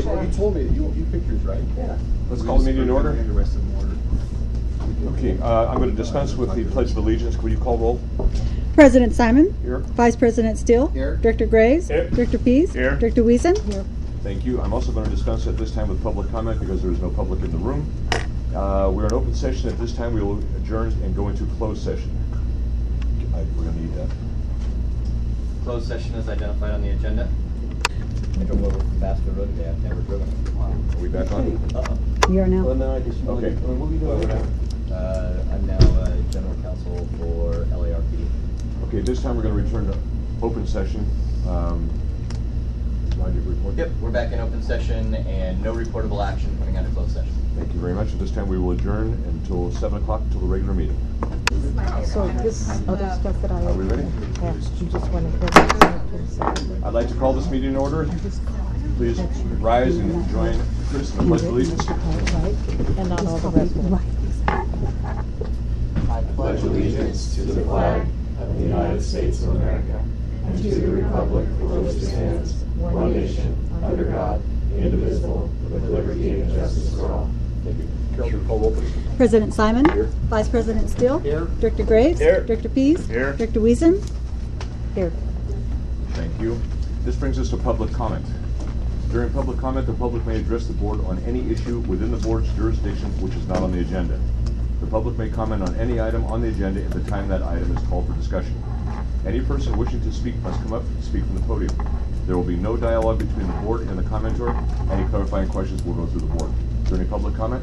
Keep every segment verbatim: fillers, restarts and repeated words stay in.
Well, you told me that you, you picked yours, right? Yeah. Let's call the meeting in order. And the rest of them order. Okay, uh, I'm going to dispense with the Pledge of Allegiance. Could you call roll? President Simon. Here. Vice President Steele. Here. Director Graves. Here. Director Pease. Here. Director Wiesen. Here. Thank you. I'm also going to dispense at this time with public comment because there is no public in the room. Uh, we're in open session at this time. We will adjourn and go into closed session. I, we're going to need that. Closed session is identified on the agenda. I drove over from Basco Road today. I've never driven it. Wow. Are we back on? Uh-oh. You are now. Well, no, I just. Okay. What are we doing now? Uh, I'm now uh, general counsel for L A R P D. Okay, at this time we're going to return to open session. Um, Roger, report. Yep, we're back in open session and no reportable action coming out of closed session. Thank you very much. At this time we will adjourn until seven o'clock until the regular meeting. So this other stuff that I Are we ready? passed, you just want to. I'd like to call this meeting in order. Please rise and join Chris in the Pledge of Allegiance. Right, and not all the rest of it. I pledge allegiance to the flag of the United States of America and to the republic for which it stands, one nation, under God, indivisible, with liberty and justice for all. Thank you. Carol, call roll, please. President Simon. Here. Vice President Steele. Here. Director Graves. Here. Director Pease. Here. Director Wiesen. Here. Thank you. This brings us to public comment. During public comment, the public may address the board on any issue within the board's jurisdiction which is not on the agenda. The public may comment on any item on the agenda at the time that item is called for discussion. Any person wishing to speak must come up and speak from the podium. There will be no dialogue between the board and the commenter. Any clarifying questions will go through the board. Is there any public comment?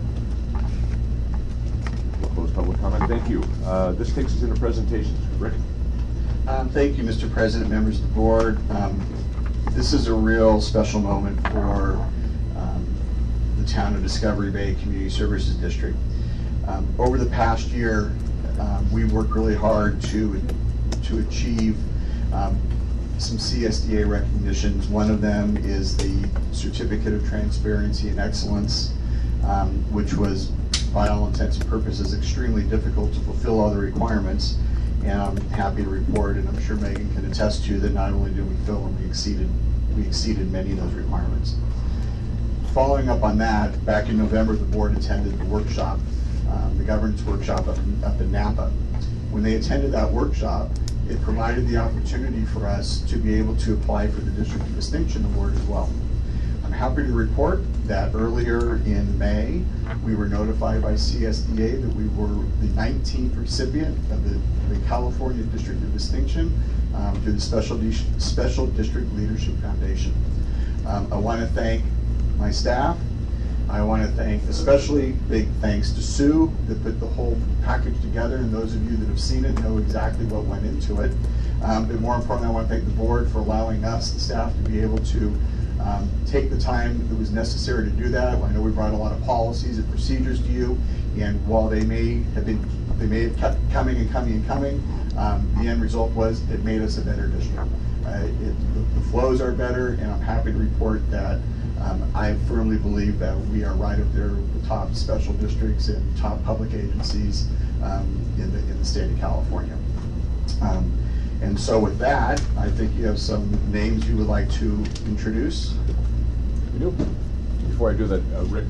We'll close public comment. Thank you. Uh, this takes us into presentations. Rick? Um, thank you, Mister President, members of the board. Um, this is a real special moment for um, the town of Discovery Bay Community Services District. Um, over the past year, um, we worked really hard to to achieve um, some C S D A recognitions. One of them is the Certificate of Transparency and Excellence, um, which was, by all intents and purposes, extremely difficult to fulfill all the requirements. And I'm happy to report, and I'm sure Megan can attest to, that not only did we fill them, we exceeded we exceeded many of those requirements. Following up on that, back in November, the board attended the workshop, um, the governance workshop up in, up in Napa. When they attended that workshop, it provided the opportunity for us to be able to apply for the District of Distinction Award as well. I'm happy to report that earlier in May, we were notified by C S D A that we were the nineteenth recipient of the, the California District of Distinction um, through the Special, Di Special District Leadership Foundation. Um, I want to thank my staff. I want to thank, especially big thanks to Sue that put the whole package together, and those of you that have seen it know exactly what went into it. Um, but more importantly, I want to thank the board for allowing us, the staff, to be able to um, take the time that was necessary to do that. I know we brought a lot of policies and procedures to you, and while they may have been, they may have kept coming and coming and coming, um, the end result was it made us a better district. Uh, it, the, the flows are better, and I'm happy to report that Um, I firmly believe that we are right up there with the top special districts and top public agencies um, in, the, in the state of California. Um, and so with that, I think you have some names you would like to introduce. We do. Before I do that, uh, Rick,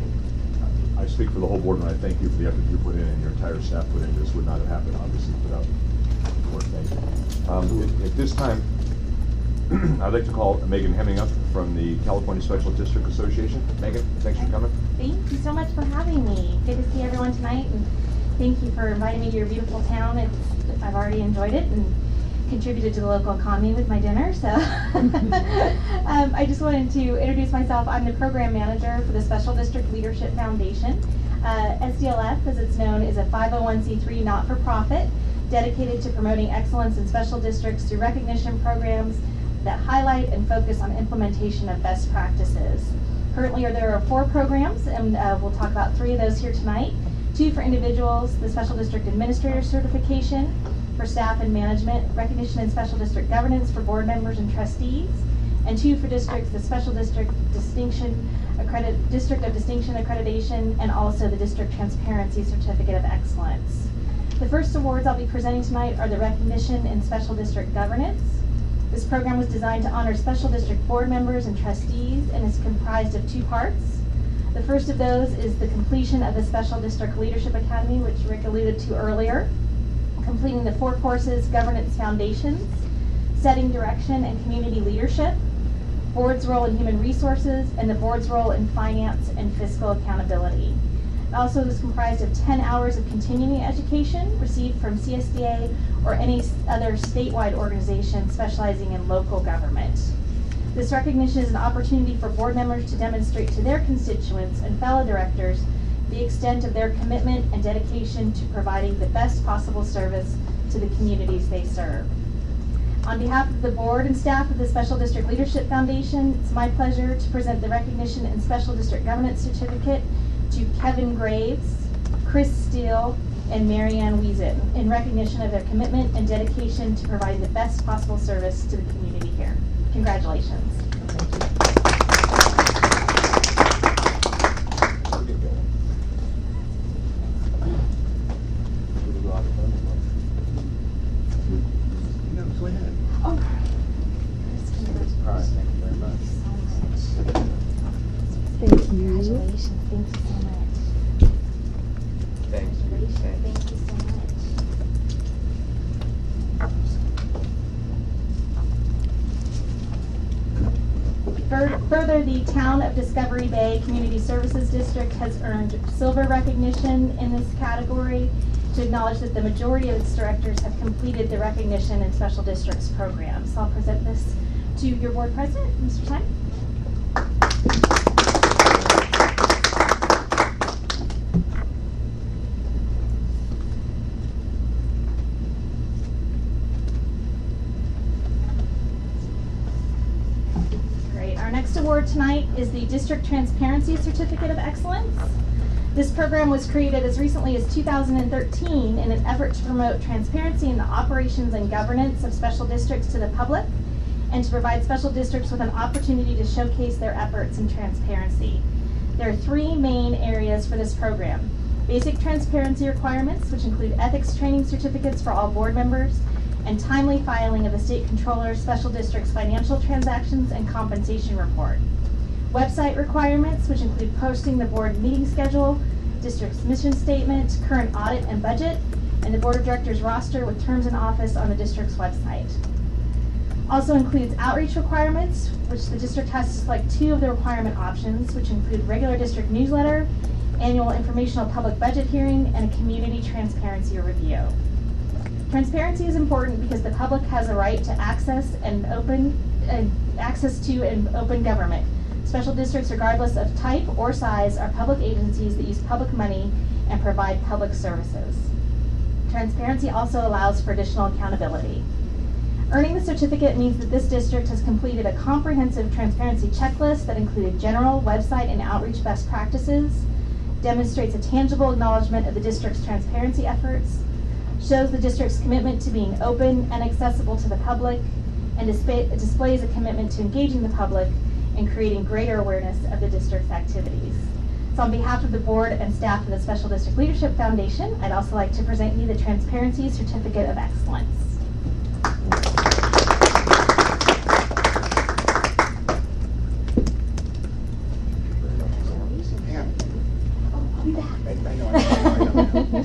I speak for the whole board and I thank you for the effort you put in and your entire staff put in. This would not have happened, obviously, without the board. Thank you. Um, at, at this time, I'd like to call Megan Hemming up from the California Special District Association. Megan, thanks for coming. Thank you so much for having me. Good to see everyone tonight, and thank you for inviting me to your beautiful town. It's, I've already enjoyed it and contributed to the local economy with my dinner. So um, I just wanted to introduce myself. I'm the program manager for the Special District Leadership Foundation. Uh, S D L F, as it's known, is a five oh one c three not-for-profit dedicated to promoting excellence in special districts through recognition programs that highlight and focus on implementation of best practices. Currently, there are four programs, and uh, we'll talk about three of those here tonight. Two for individuals, the Special District Administrator Certification for staff and management, recognition in special district governance for board members and trustees, and two for districts, the Special District Distinction Accredit District of Distinction Accreditation, and also the District Transparency Certificate of Excellence. The first awards I'll be presenting tonight are the recognition in special district governance, This program was designed to honor special district board members and trustees and is comprised of two parts. The first of those is the completion of the Special District Leadership Academy, which Rick alluded to earlier, completing the four courses: Governance Foundations, Setting Direction and Community Leadership, Board's Role in Human Resources, and the Board's Role in Finance and Fiscal Accountability. It also is comprised of ten hours of continuing education received from C S D A or any other statewide organization specializing in local government. This recognition is an opportunity for board members to demonstrate to their constituents and fellow directors the extent of their commitment and dedication to providing the best possible service to the communities they serve. On behalf of the board and staff of the Special District Leadership Foundation, it's my pleasure to present the Recognition and Special District Governance Certificate to Kevin Graves, Chris Steele, and Marianne Wiesen in recognition of their commitment and dedication to providing the best possible service to the community here. Congratulations. No, go ahead. Oh. All right, thank you very much. Thank you. Congratulations. Thank you so much. Thanks. Congratulations. Thank you so much. Fur- Further, the Town of Discovery Bay Community Services District has earned silver recognition in this category to acknowledge that the majority of its directors have completed the Recognition in Special Districts program. So I'll present this to your board president, Mister Time. Great. Our next award tonight is the District Transparency Certificate of Excellence. This program was created as recently as two thousand thirteen in an effort to promote transparency in the operations and governance of special districts to the public and to provide special districts with an opportunity to showcase their efforts in transparency. There are three main areas for this program: basic transparency requirements, which include ethics training certificates for all board members, and timely filing of the State Controller's Special District's financial transactions and compensation report. Website requirements, which include posting the board meeting schedule, district's mission statement, current audit and budget, and the board of directors roster with terms and office on the district's website. Also includes outreach requirements, which the district has to select two of the requirement options, which include regular district newsletter, annual informational public budget hearing, and a community transparency review. Transparency is important because the public has a right to access and open uh, access to and open government. Special districts, regardless of type or size, are public agencies that use public money and provide public services. Transparency also allows for additional accountability. Earning the certificate means that this district has completed a comprehensive transparency checklist that included general website and outreach best practices, demonstrates a tangible acknowledgement of the district's transparency efforts, shows the district's commitment to being open and accessible to the public, and display, displays a commitment to engaging the public and creating greater awareness of the district's activities. So on behalf of the board and staff of the Special District Leadership Foundation, I'd also like to present you the Transparency Certificate of Excellence. Oh, I'll be back. I know, I know, I know.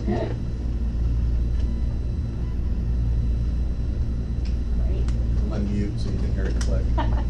Great. Unmute so you can hear it click.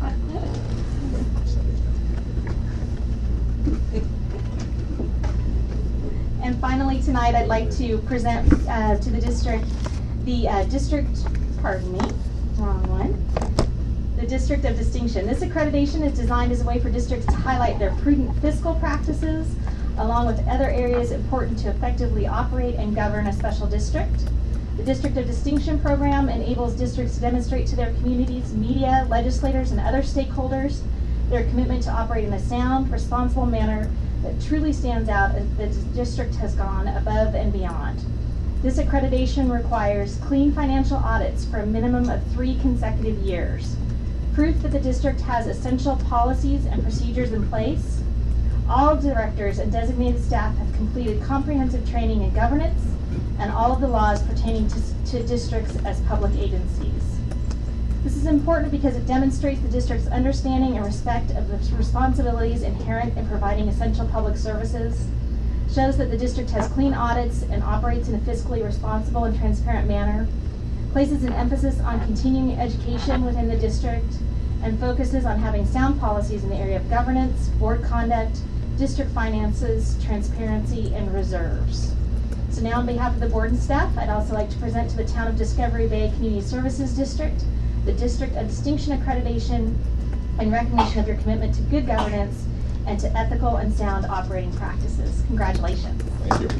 And finally, tonight, I'd like to present uh, to the district the uh, district, pardon me, wrong one, the District of Distinction. This accreditation is designed as a way for districts to highlight their prudent fiscal practices, along with other areas important to effectively operate and govern a special district. The District of Distinction program enables districts to demonstrate to their communities, media, legislators, and other stakeholders their commitment to operate in a sound, responsible manner that truly stands out as the district has gone above and beyond. This accreditation requires clean financial audits for a minimum of three consecutive years, proof that the district has essential policies and procedures in place. All directors and designated staff have completed comprehensive training in governance and all of the laws pertaining to, to districts as public agencies. This is important because it demonstrates the district's understanding and respect of the responsibilities inherent in providing essential public services, shows that the district has clean audits and operates in a fiscally responsible and transparent manner, places an emphasis on continuing education within the district, and focuses on having sound policies in the area of governance, board conduct, district finances, transparency, and reserves. So now on behalf of the board and staff, I'd also like to present to the Town of Discovery Bay Community Services District the District of Distinction Accreditation in recognition of your commitment to good governance and to ethical and sound operating practices. Congratulations. Thank you.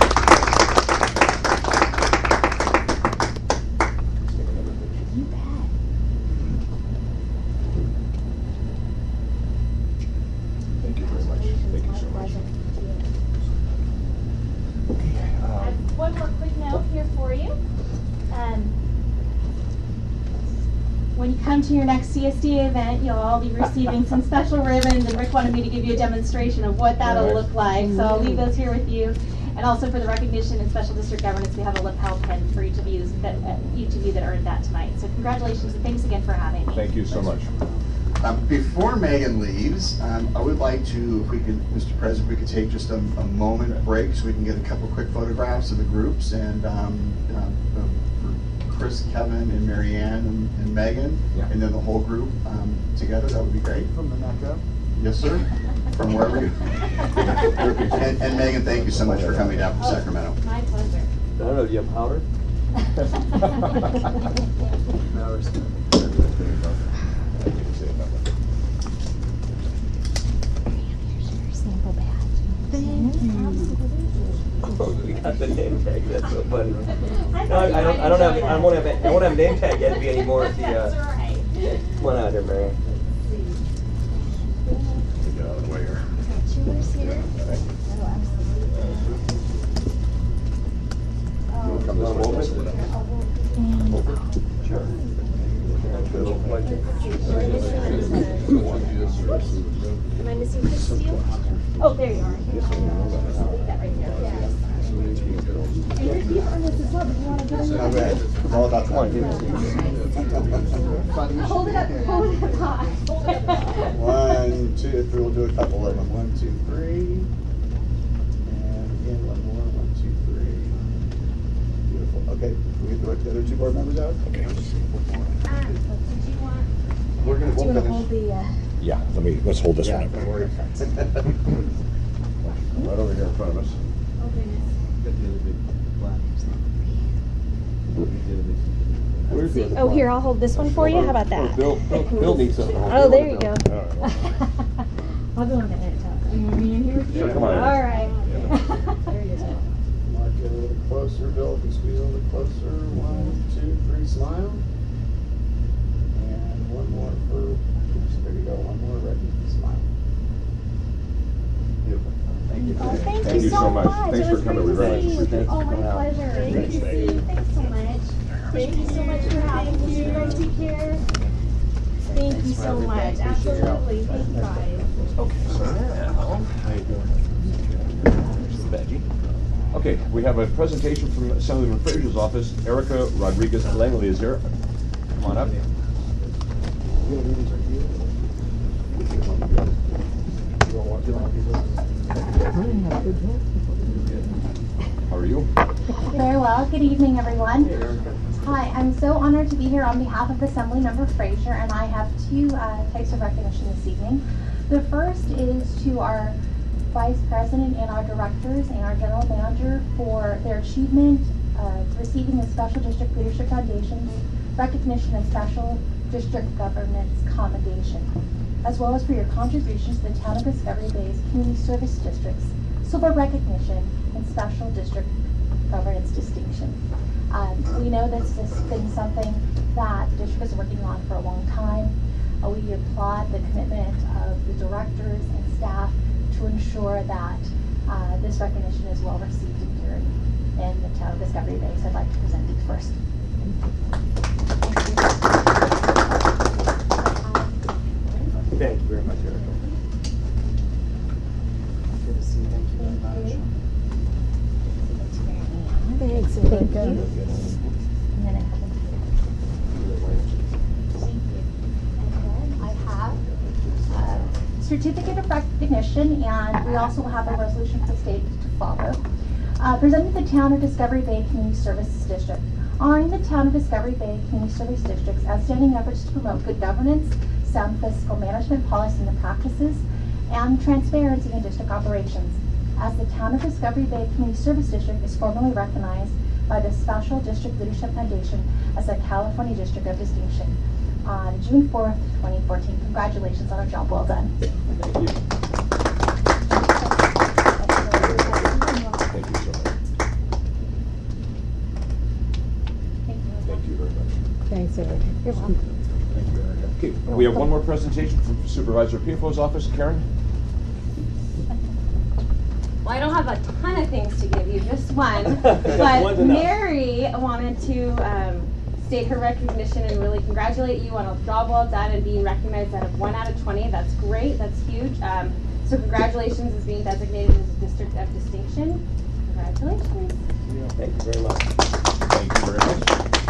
You bet. Thank you very much. Thank you so much. Okay. I um, have one more quick note here for you. Um, when you come to your next C S D A event, you'll all be receiving some special ribbons, and Rick wanted me to give you a demonstration of what that'll Alright. look like. So I'll leave those here with you. And also for the recognition in special district governance, we have a lapel pin for each of you that uh, each of you that earned that tonight. So congratulations and thanks again for having me. Thank you so much. Um, Before Megan leaves, um, I would like to, if we could, Mister President, if we could take just a, a moment break so we can get a couple quick photographs of the groups and um, um, uh, for Chris, Kevin, and Mary Ann and, and Megan, Yeah. and then the whole group um, together. That would be great. From the metro? Yes, sir. From wherever you. and, and Megan, thank you so much for coming down from Sacramento. My pleasure. I don't know, do you have powder? No, we're still. Sample badge. We got the name tag, that's so funny. I No, thought I, you I don't, might I don't have, enjoy I that. won't have, I won't have a name tag yet to be anymore at the, That's uh, right. come on out here, Mary. Get out of the way here. Cheers here. You wanna come this way? This way. Sure. Am I missing Chris Steele? Oh, there you are. I'll leave that right there. And you're here on this as well, but you want to get on All right. It's all about Come on, give time. it to me. Hold it up, hold it up high. One, two, three. We'll do a couple of them. One, two, three. And again, one more. One, two, three. Beautiful. Okay, we get the the other two board members out? Okay. Um, did you want? We're gonna, Do you we'll want to hold finish. the, uh, Yeah, let me, let's hold this Yeah, one up. don't worry. Right over here in front of us. Oh, goodness. Where's the other oh, here, I'll hold this one for you. How about Oh, that? Bill, Bill, Bill needs something. Oh, there you go. I'll go in the edge. You want me in here with you? Sure, come on in. All right. There you go. Mark it a little closer, Bill, if you squeeze a little closer. One, two, three, smile. And one more for, there you go, one more, ready, smile. Beautiful. Thank you. Oh, thank, Thank you so much. Thanks It for was coming. great We very to much see you. appreciate it. Oh, my pleasure. Great to see you. Thanks so much. Thank you so much for having me. You guys take care. Thank you so much. Absolutely. Thank you guys. Okay, so now, how you doing? There's the veggie. Okay, we have a presentation from Assemblyman Frazier's office. Erica Rodriguez Langley is here. Come on up. How are you? Very well. Good evening, everyone. Hi, I'm so honored to be here on behalf of Assemblymember Frazier, and I have two uh, types of recognition this evening. The first is to our Vice President and our directors and our General Manager for their achievement of receiving the Special District Leadership Foundation's recognition and Special District Governance Commendation, as well as for your contributions to the Town of Discovery Bay's Community Service District's Silver Recognition and Special District Governance Distinction. Um, we know this has been something that the district is working on for a long time. Uh, we applaud the commitment of the directors and staff to ensure that uh, this recognition is well received here in the Town of Discovery Bay. So I'd like to present these first. Thank you very much, Erica. Good to see you. Thank you very much. Thanks. Thank you. And then I have them here. certificate of recognition, and we also will have a resolution for the state to follow. Uh, presenting the Town of Discovery Bay Community Services District. Honoring the Town of Discovery Bay Community Service District's outstanding efforts to promote good governance, sound fiscal management policy and practices, and transparency in district operations. As the Town of Discovery Bay Community Service District is formally recognized by the Special District Leadership Foundation as a California District of Distinction on June fourth, twenty fourteen. Congratulations on a job well done. Thank you. Thank you so much. Thank you very much. Thanks, Eric. You're welcome. Thank you, Erica. Okay, we have one more presentation from Supervisor Pinfo's office. Karen? Well, I don't have a ton of things to give you, just one. One's But enough. Mary wanted to um, state her recognition and really congratulate you on a job well done and being recognized out of one out of twenty. That's great. That's huge. Um, so congratulations as being designated as a district of distinction. Congratulations. Thank you very much. Thank you very much.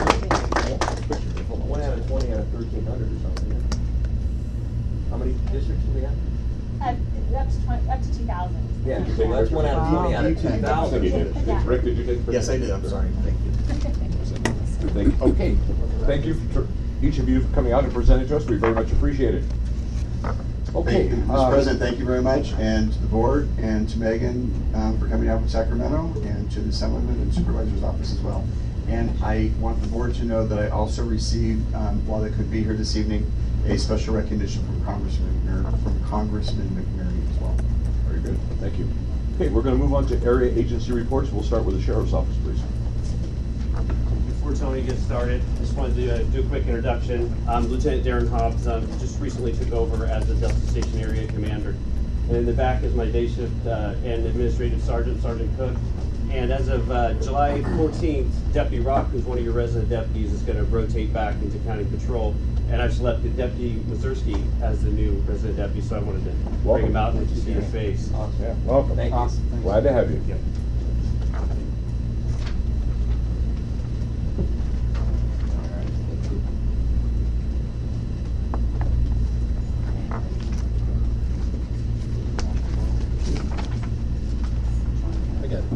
One out of twenty out of thirteen hundred or something. How many districts do we have? Uh, up to twenty, up to two thousand. Yeah, so that's one out of twenty out of two I thousand. think you did. Yeah. Rick, did you take? Yes, I did, I'm sorry, thank you. Thank you. Okay, thank you for each of you for coming out and presenting to us. We very much appreciate it. Okay. Thank you, Mister uh, President, thank you very much, and to the board, and to Megan um, for coming out from Sacramento, and to the Assemblyman and Supervisor's office as well. And I want the board to know that I also received, um, while they could be here this evening, a special recognition from Congressman, or from Congressman McMurray as well. Very good, thank you. Okay, we're going to move on to area agency reports. We'll start with the Sheriff's Office, please. Before Tony gets started, I just wanted to uh, do a quick introduction. I'm Lieutenant Darren Hobbs. Um, just recently took over as the Delta Station Area Commander. And in the back is my day shift uh, and Administrative Sergeant, Sergeant Cook. And as of uh, July fourteenth, Deputy Rock, who's one of your resident deputies, is going to rotate back into County Patrol. And I've selected Deputy Mazurski as the new resident deputy, so I wanted to Welcome. bring him out and let you see his face. Yeah, welcome. Thank you. Awesome. Glad to have you. Yep. I got it.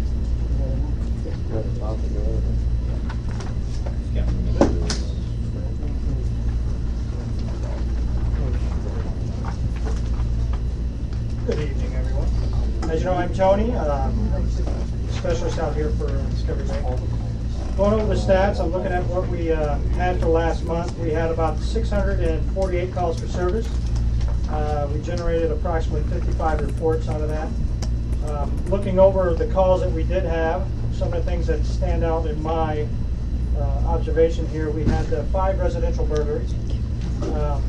Good evening, everyone. As you know, I'm Tony, um, specialist out here for Discovery Bay. Going over the stats, I'm looking at what we uh, had for last month. We had about six hundred forty-eight calls for service. Uh, we generated approximately fifty-five reports out of that. Um, looking over the calls that we did have, some of the things that stand out in my uh, observation here, we had uh, five residential burglaries. Um,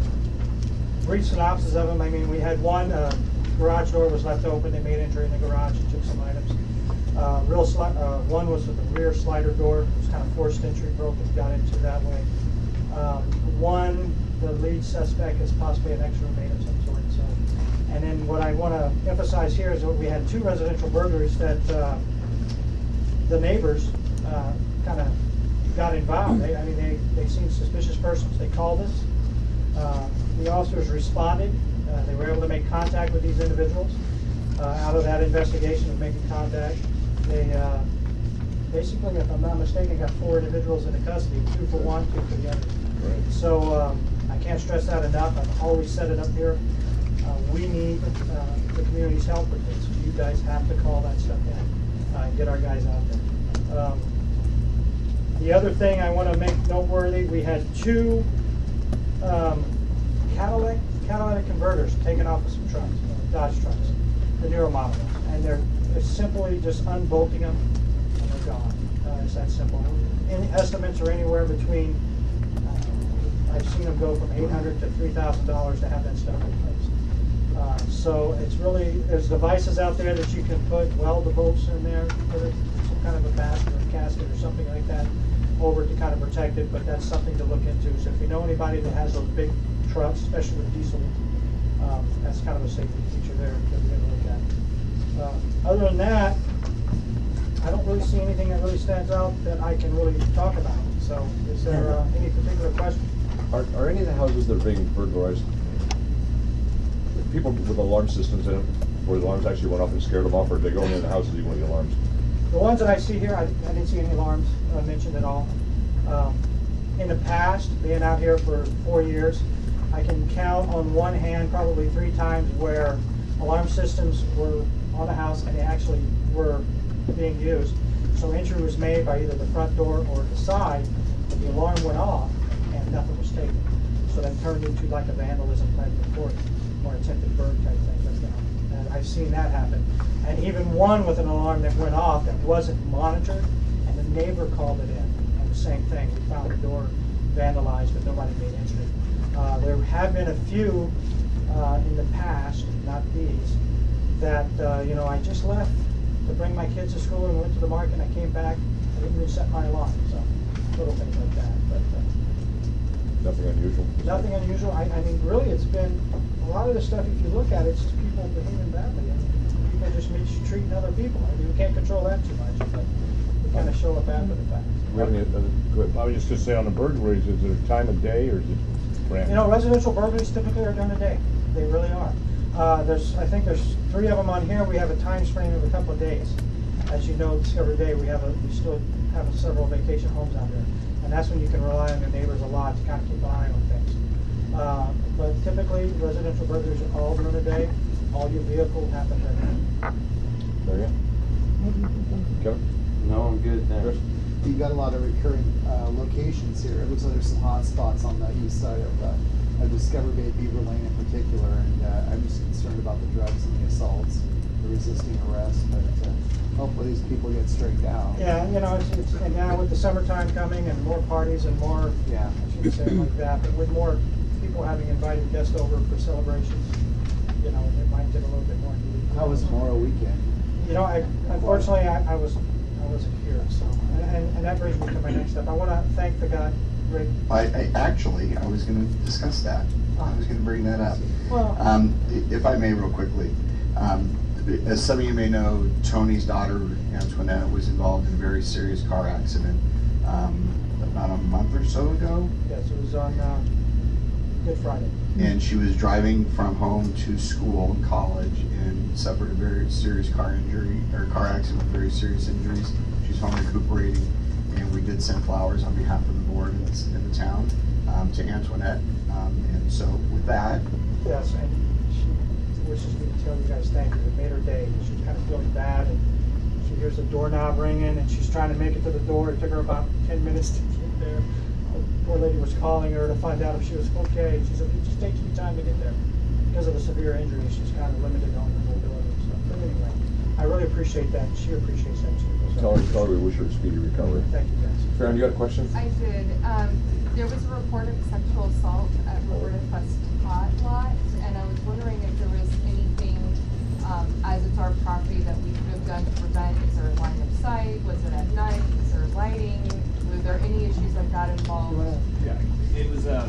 brief synopsis of them. I mean, we had one uh, garage door was left open. They made entry in the garage and took some items. Uh, real sli uh, one was with the rear slider door. It was kind of forced entry, broke and got into that way. Um, one, the lead suspect is possibly an ex-roommate of some sort. So, and then what I want to emphasize here is that we had two residential burglaries that uh, the neighbors uh, kind of got involved. They, I mean, they they seen suspicious persons. They called us. Uh, the officers responded. Uh, they were able to make contact with these individuals. Uh, out of that investigation of making contact, they uh, basically, if I'm not mistaken, got four individuals into custody, two for one, two for the other. Right. So um, I can't stress that enough. I've always said it up here. Uh, we need uh, the community's help with this. You guys have to call that stuff in uh, and get our guys out there. Um, the other thing I want to make noteworthy, we had two um, Cadillac catalytic converters taken off of some trucks, uh, Dodge trucks, the newer models, and they're, they're simply just unbolting them and they're gone. Uh, it's that simple. Any estimates are anywhere between, uh, I've seen them go from eight hundred to three thousand dollars to have that stuff replaced. Uh, so it's really, there's devices out there that you can put, weld the bolts in there, put it, some kind of a basket or casket or something like that over to kind of protect it, but that's something to look into. So if you know anybody that has those big trucks, especially with diesel, um, that's kind of a safety feature there that we're going to look at. Uh, other than that, I don't really see anything that really stands out that I can really talk about. So is there uh, any particular question? Are, are any of the houses that are being burglarized people with alarm systems in them, where the alarms actually went off and scared them off, or they go in the houses even with the alarms? The ones that I see here, I, I didn't see any alarms uh, mentioned at all. Um, in the past, being out here for four years, I can count on one hand probably three times where alarm systems were on the house and they actually were being used. So entry was made by either the front door or the side, but the alarm went off and nothing was taken. So that turned into like a vandalism type report or attempted burg type thing. But, and I've seen that happen. And even one with an alarm that went off that wasn't monitored, and the neighbor called it in. And the same thing, we found the door vandalized, but nobody made incident. Uh, there have been a few uh, in the past, not these, that, uh, you know, I just left to bring my kids to school and went to the market and I came back, I didn't reset my alarm, so little things like that. But uh, Nothing unusual? nothing unusual. I, I mean, really, it's been, a lot of the stuff, if you look at it, it's just people behaving badly. I mean, people just mistreating other people. I mean, we can't control that too much, but we kind of show up after the fact. Do we have any other, go ahead. I was just gonna say on the burglaries, is there a time of day or is it random? You know, residential burglaries typically are during the day. They really are. Uh, there's, I think there's three of them on here. We have a time frame of a couple of days. As you know, Discovery Bay, we have a, we still have several vacation homes out there. And that's when you can rely on your neighbors a lot to kind of keep an eye on things. Uh, but typically, residential burglaries are all during the day. All your vehicle happens at night. There you go. Kevin? No, I'm good, thanks. You've got a lot of recurring uh, locations here. It looks like there's some hot spots on the east side of, uh, of Discovery Bay, Beaver Lane in particular, and uh, I'm just concerned about the drugs and the assaults, the resisting arrest, but uh, hopefully these people get straightened out. Yeah, you know, it's, it's, and now with the summertime coming and more parties and more, Yeah. I shouldn't say it like that, but with more people having invited guests over for celebrations, you know, it might get a little bit more heated. How was Memorial Weekend? You know, I, unfortunately, I, I was, I wasn't here, so, and, and, and that brings me to my next step. I want to thank the guy, Rick. I, I actually, I was gonna discuss that. I was gonna bring that up. Well- Um, i- if I may real quickly, um, as some of you may know, Tony's daughter, Antoinette, was involved in a very serious car accident, um, about a month or so ago. Yes, it was on, uh, Good Friday. And she was driving from home to school and college and suffered a very serious car injury, or car accident with very serious injuries. She's home recuperating, and we did send flowers on behalf of the board in the, in the town um, to Antoinette. Um, and so with that, Yes, and she wishes me to tell you guys thank you. It made her day. She was kind of feeling bad, and she hears the doorknob ringing, and she's trying to make it to the door. It took her about ten minutes to get there. The poor lady was calling her to find out if she was okay. She said, it just takes me time to get there. Because of the severe injury, she's kind of limited on her mobility and stuff. But anyway, I really appreciate that. She appreciates that too. So, Tell her, tell her we wish her a speedy recovery. Thank you, guys. Farron, you got a question? I did. Um, there was a report of sexual assault at Roberta Fest Hot Lot, and I was wondering if there was anything, um, as it's our property, that we could have done to prevent. Is there a line of sight? Was it at night? Is there lighting? Were there any issues like that involved? Yeah, it was, um,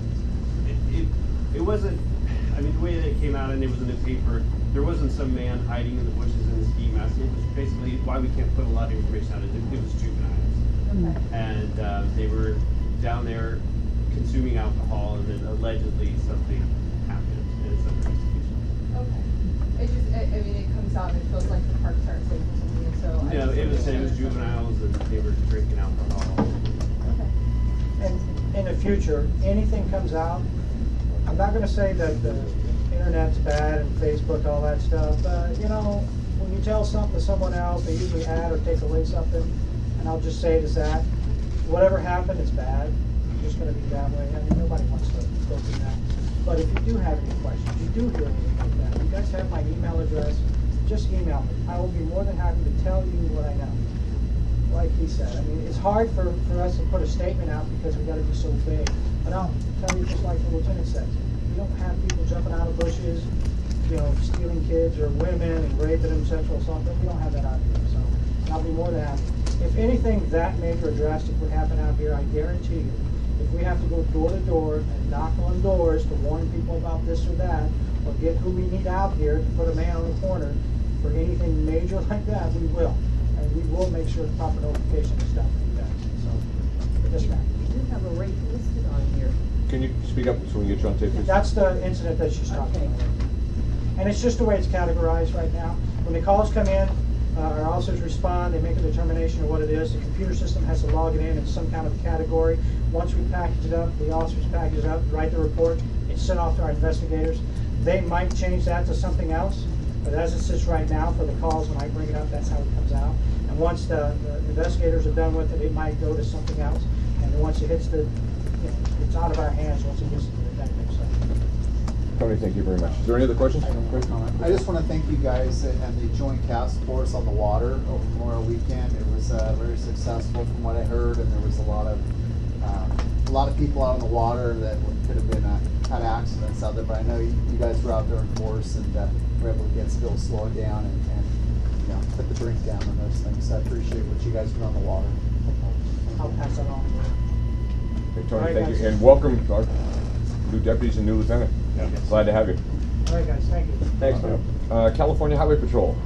it, it, it wasn't, I mean, the way that it came out and it was in the paper, there wasn't some man hiding in the bushes in the ski mask. It was basically why we can't put a lot of information out. It, it was juveniles. Okay. And um, they were down there consuming alcohol, and then allegedly something happened in some institution. Okay. It just, I, I mean, it comes out and it feels like the parks are safe or something, and so. I Yeah, just it was, wondered it was if there juveniles, and they were drinking alcohol. Okay. And in the future, anything comes out, I'm not gonna say that the internet's bad and Facebook, all that stuff, but you know, when you tell something to someone else, they usually add or take away something, and I'll just say it as that. Whatever happened, it's bad. It's just gonna be that way. I mean, nobody wants to go through that. But if you do have any questions, you do hear anything like that, you guys have my email address, just email me. I will be more than happy to tell you what I know. Like he said, I mean, it's hard for, for us to put a statement out because we gotta be so big. But I'll tell you just like the lieutenant said, we don't have people jumping out of bushes, you know, stealing kids or women and raping them, sexual assault. We don't have that out here, so I'll be more than happy. If anything that major or drastic would happen out here, I guarantee you, if we have to go door to door and knock on doors to warn people about this or that, or get who we need out here to put a man on the corner for anything major like that, we will. And we will make sure the proper notification is done for you guys. So, but yes, ma'am. You do have a rate listed on here. Can you speak up so we can get you on tape, please? That's the incident that she's talking Okay. about. And it's just the way it's categorized right now. When the calls come in, uh, our officers respond, they make a determination of what it is. The computer system has to log it in in some kind of category. Once we package it up, the officers package it up, write the report, it's sent off to our investigators. They might change that to something else, but as it sits right now for the calls, when I bring it up, that's how it comes out. And once the, the investigators are done with it, it might go to something else. And then once it hits the, you know, it's out of our hands once it gets to the detective. So. Tony, thank you very much. Is there any other questions? I just want to thank you guys and the joint task force on the water over Memorial Weekend. It was uh, very successful from what I heard, and there was a lot of um, a lot of people out on the water that could have been uh, had accidents out there. But I know you, you guys were out there in force and uh, were able to get Spill slowed down and, and you know put the drink down and those things. So I appreciate what you guys do on the water. I'll pass that on. Okay, Tony, Right, thank guys. you, and welcome our new deputies and new lieutenant. Yeah. Glad to have you. All right, guys, thank you. Thanks, man. Uh, California Highway Patrol.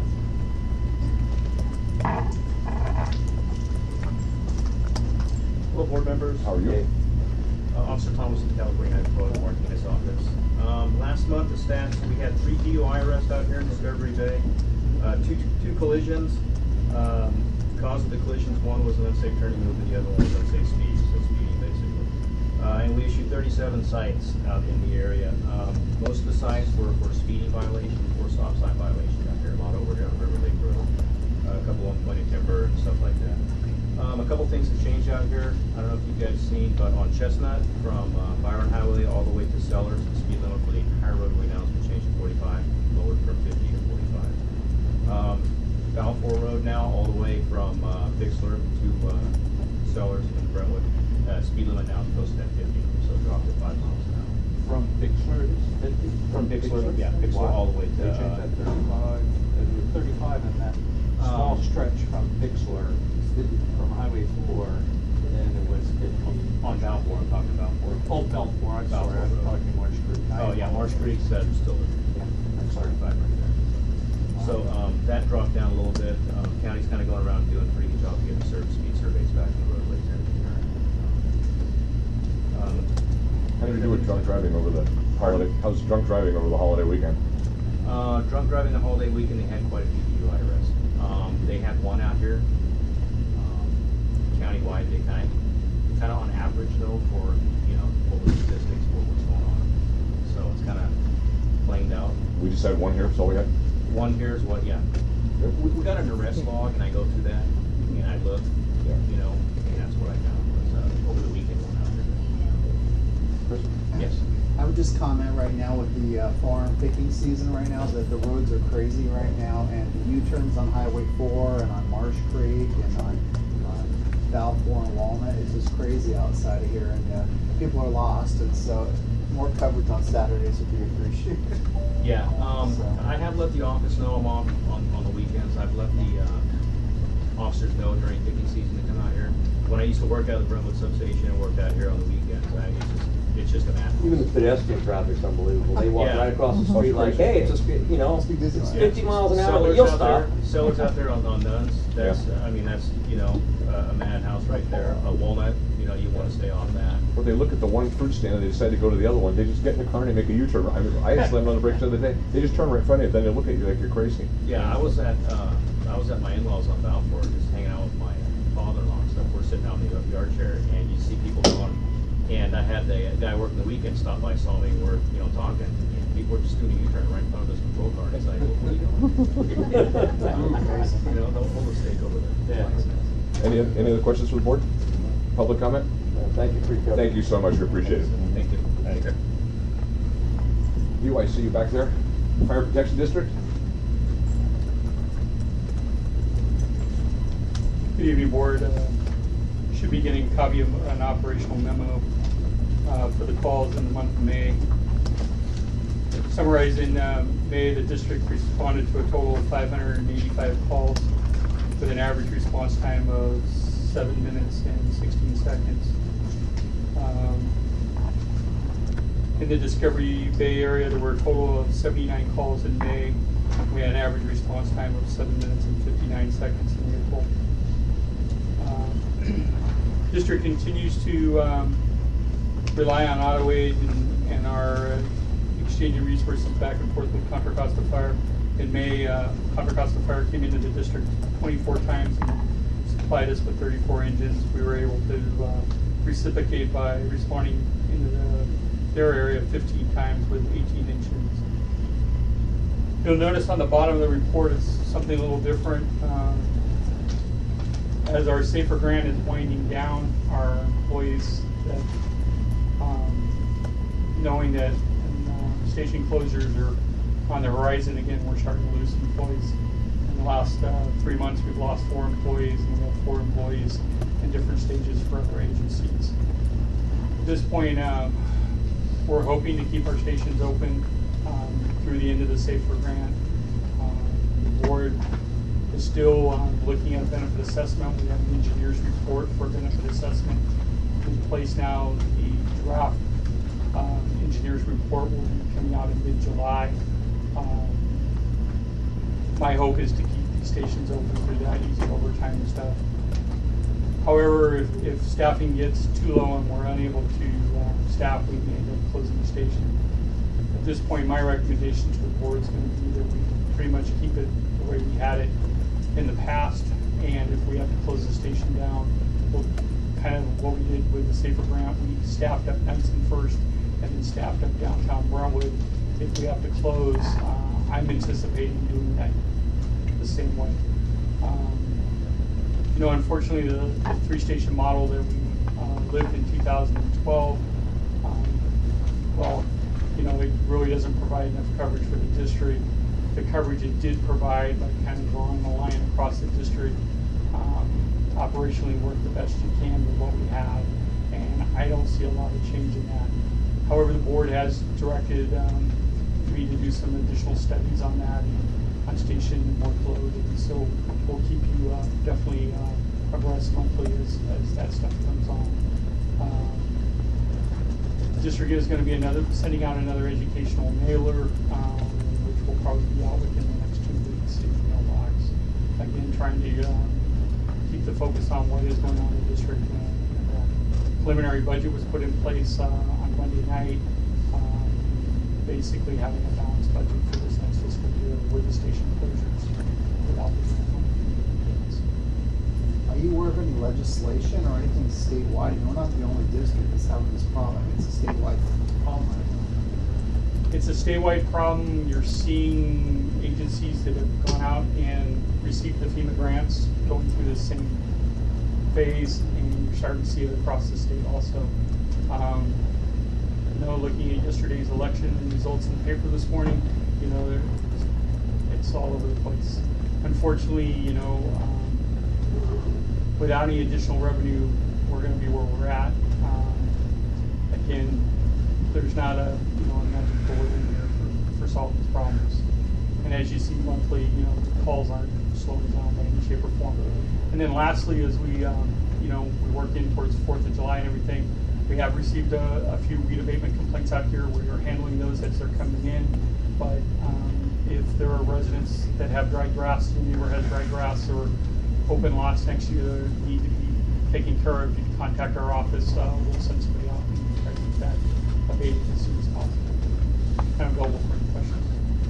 Hello, board members. How are you? Uh, Officer Thomas in California Highway Patrol, Martinez office. Um, last month, the stats, we had three D U I arrests out here in Discovery Bay, uh, two, two collisions. Um, cause of the collisions, one was an unsafe turning move, and the other one was unsafe speed, so speeding basically. Uh, and we issued thirty-seven cites out in the area. Um, most of the cites were for speeding violations or stop sign violations out here, a lot over here on River Lake Road. Uh, a couple on Pointed Timber and stuff like that. Um, a couple things have changed out here. I don't know if you guys seen, but on Chestnut from uh, Byron Highway all the way to Sellers, the speed limit for the entire roadway now has been changed to forty-five, lowered from fifty to forty-five. Um, Balfour Road now all the way from uh, Bixler to uh, Sellers and Brentwood. Uh, speed limit now is posted at fifty, so dropped to five miles an hour. From Bixler is fifty? From Bixler, yeah, Bixler Wow. all the way to They changed that thirty-five, uh, thirty-five in that small Um, stretch from Bixler, from Highway four, and then it was fifty. On Balfour, I'm talking about. Oh, Balfour, I'm Balfour sorry, I'm Road. talking Marsh Creek. Oh, yeah, Marsh Creek said it's still I'm sorry. thirty-five right there. So um, that dropped down a little bit. Um, county's kind of going around doing a pretty good job of getting the service speed surveys back in the roadways and everything. Um, How did you do with drunk driving over the holiday? How's drunk driving over the holiday weekend? uh, drunk driving the holiday weekend, they had quite a few D U I arrests. Um, they had one out here. Um, countywide, they kind of, kind of on average though for you know what the statistics for what's going on. So it's kind of planed out. We just had one here, that's all we had? One here is what, yeah. We, we got an arrest log, and I go through that, and I look, Yeah. you know, and that's what I found was uh, over the weekend one out Chris? there. Yes. I would just comment right now with the uh, farm picking season right now that the roads are crazy right now, and the U-turns on Highway four and on Marsh Creek and on, on Balfour and Walnut is just crazy outside of here, and uh, people are lost, and so more coverage on Saturdays would be appreciated. Yeah, um, I have let the office know I'm off on, on the weekends. I've let the uh, officers know during picking season to come out here. When I used to work out of the Brentwood substation and worked out here on the weekends, I, it's just it's just a matter. Even the pedestrian traffic's unbelievable. They walk Yeah. right across the street like, hey, it's a, spe- you know, Yeah. fifty miles an hour, but Sellers you'll out stop. there- Sellers out there on, on Nuns, that's, uh, I mean, that's, you know, uh, a madhouse right there. A Walnut, you know, you want to stay off that. Or they look at the one fruit stand and they decide to go to the other one. They just get in the car and they make a U-turn. I mean, I slammed on the brakes the other day. They just turn right in front of you, then they look at you like you're crazy. Yeah, I was at, uh, I was at my in-laws on Balfour, just hanging out with my father-in-law and stuff. We're sitting out in the yard chair, and you see people going. And I had the guy working the weekend stop by, saw me, we're, you know, talking. And people were just doing a U-turn right in front of this patrol car. It's like, what are you doing? You know, don't hold a stake over there. Yeah. Any, any other questions for the board? Public comment? Uh, Thank you for your coverage. Thank you so much, we appreciate it. Thank you. Thank you. You, I see you back there. Fire Protection District? Good evening, board. Uh, should be getting a copy of an operational memo uh, for the calls in the month of May. Summarizing, uh, May, the district responded to a total of five hundred eighty-five calls with an average response time of seven minutes and sixteen seconds. Um, in the Discovery Bay area, there were a total of seventy-nine calls in May. We had an average response time of seven minutes and fifty-nine seconds in April. Um, district continues to um, rely on auto aid and, and our exchanging resources back and forth with Contra Costa Fire. In May, uh, Contra Costa Fire came into the district twenty-four times and supplied us with thirty-four engines. We were able to uh, reciprocate by responding into the, their area fifteen times with eighteen engines. You'll notice on the bottom of the report is something a little different. Um, as our Safer grant is winding down, our employees, that, um, knowing that uh, station closures are on the horizon again, we're starting to lose employees. In the last uh, three months, we've lost four employees, and we have four employees in different stages for other agencies. At this point, um, we're hoping to keep our stations open um, through the end of the Safer grant. Um, the board is still um, looking at benefit assessment. We have an engineer's report for benefit assessment in place now. The draft um, engineer's report will be coming out in mid-July. Um, my hope is to keep these stations open through that, using overtime and stuff. However, if, if staffing gets too low and we're unable to uh, staff, we may end up closing the station. At this point, my recommendation to the board is going to be that we pretty much keep it the way we had it in the past, and if we have to close the station down, we'll kind of what we did with the Safer grant, we staffed up Benson first and then staffed up downtown Brownwood. If we have to close, uh, I'm anticipating doing that the same way. Um, you know, unfortunately, the, the three-station model that we uh, lived in two thousand twelve, um, well, you know, it really doesn't provide enough coverage for the district. The coverage it did provide, by kind of drawing the line across the district, um, operationally work the best you can with what we have, and I don't see a lot of change in that. However, the board has directed um, me to do some additional studies on that and on station workload, and so we'll keep you uh, definitely uh, abreast monthly as, as that stuff comes on. Um, the district is going to be another sending out another educational mailer, um, which will probably be out within the next two weeks in the mailbox. Again, trying to um, keep the focus on what is going on in the district. And, uh, preliminary budget was put in place uh, on Monday night, um, basically having a balanced budget for this next fiscal year with the station closures without the grant money. Are you aware of any legislation or anything statewide? You're not the only district that's having this problem. It's a statewide problem right now. It's a statewide problem. You're seeing agencies that have gone out and received the FEMA grants going through the same phase, and you're starting to see it across the state also. Um, you know, looking at yesterday's election and results in the paper this morning, you know, it's all over the place. Unfortunately, you know, um, without any additional revenue, we're going to be where we're at. Um, again, there's not a you know a magic bullet in here for, for solving these problems. And as you see monthly, you know, the calls aren't slowing down by any shape or form. And then lastly, as we um, you know we work in towards Fourth of July and everything, we have received a, a few weed abatement complaints out here. We are handling those as they're coming in. But um, if there are residents that have dry grass, the neighbor has dry grass, or open lots next year that need to be taken care of, you can contact our office. Uh, we'll send somebody out and try to get that abated as soon as possible. I'm available for any questions.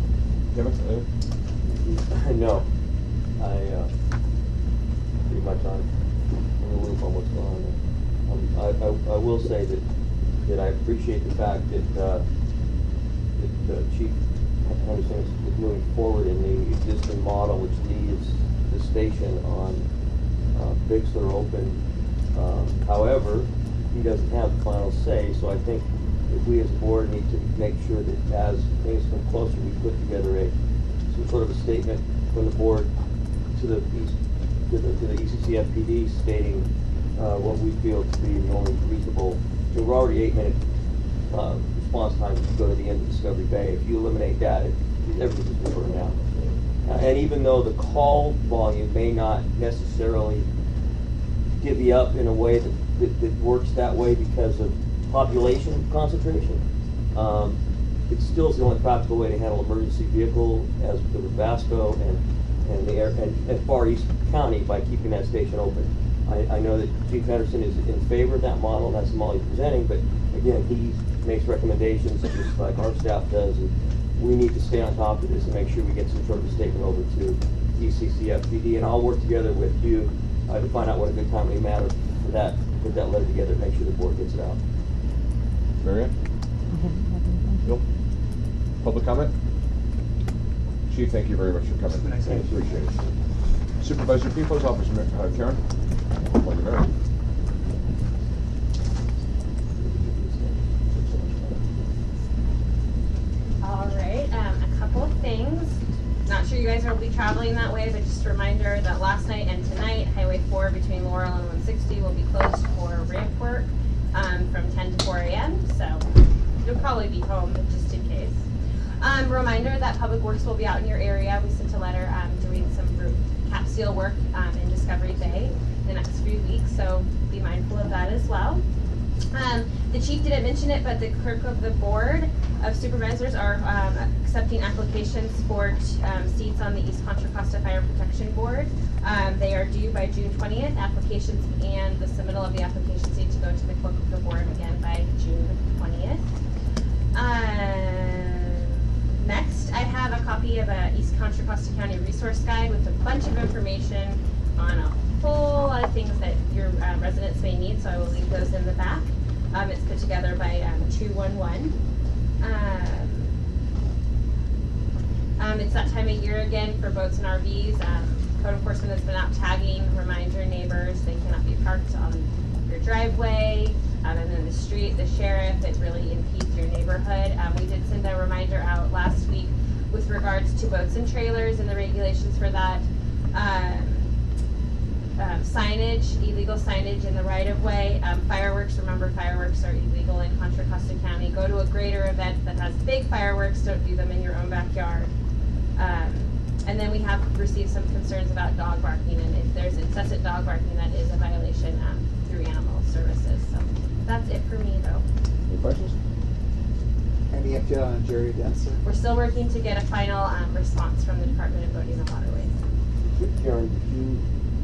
Kevin? No. I, uh, pretty much on, on the loop on what's going on there. Um, I, I, I will say that, that I appreciate the fact that, uh, that uh, Chief Henderson is, is moving forward in the existing model, which leaves the station on uh, Bixler open. Um, however, he doesn't have the final say, so I think that we as a board need to make sure that as things come closer, we put together a some sort of a statement from the board to the East, to the, to the E C C F P D stating uh, what we feel to be the only reasonable. So we're already eight minute uh, response time to go to the end of Discovery Bay. If you eliminate that, it, everything's been burned down. Uh, and even though the call volume may not necessarily divvy up in a way that, that, that works that way because of population concentration, um, it still is the only practical way to handle emergency vehicle as with the Vasco and and the air, and, and Far East County by keeping that station open. I, I know that Chief Henderson is in favor of that model, and that's the model he's presenting, but again, he's makes recommendations, just like our staff does, and we need to stay on top of this and make sure we get some sort of statement over to E C C F P D, and I'll work together with you uh, to find out what a good timely matter for that, put that letter together, make sure the board gets it out. Marianne? Bill? Public comment? Chief, thank you very much for coming. Nice to meet you. Appreciate it. Supervisor People's Office, uh, Karen? Thank you, Mary. All right, um, a couple of things. Not sure you guys will be traveling that way, but just a reminder that last night and tonight, Highway four between Laurel and one sixty will be closed for ramp work um, from ten to four A M So you'll probably be home, but just in case. Um, reminder that Public Works will be out in your area. We sent a letter um, doing some roof cap seal work um, in Discovery Bay the next few weeks, so be mindful of that as well. Um, the chief didn't mention it, but the clerk of the board of supervisors are um, accepting applications for um, seats on the East Contra Costa Fire Protection Board. Um, they are due by June twentieth. Applications and the submittal of the applications need to go to the clerk of the board again by June twentieth. Um, next, I have a copy of a East Contra Costa County resource guide with a bunch of information on a whole lot of things that your uh, residents may need, so I will leave those in the back. Um, it's put together by um, two one one. Um, um, it's that time of year again for boats and R Vs. Um, code enforcement has been out tagging, remind your neighbors they cannot be parked on your driveway, um, and then the street, the sheriff, it really impedes your neighborhood. Um, we did send a reminder out last week with regards to boats and trailers and the regulations for that. Um, Um, signage, illegal signage in the right-of-way. Um, fireworks, remember fireworks are illegal in Contra Costa County. Go to a greater event that has big fireworks, don't do them in your own backyard. Um, and then we have received some concerns about dog barking, and if there's incessant dog barking, that is a violation um, through animal services. So that's it for me though. Any questions? Any update on Jerry Denser? We're still working to get a final um, response from the Department of Boating and Waterways. Karen, did you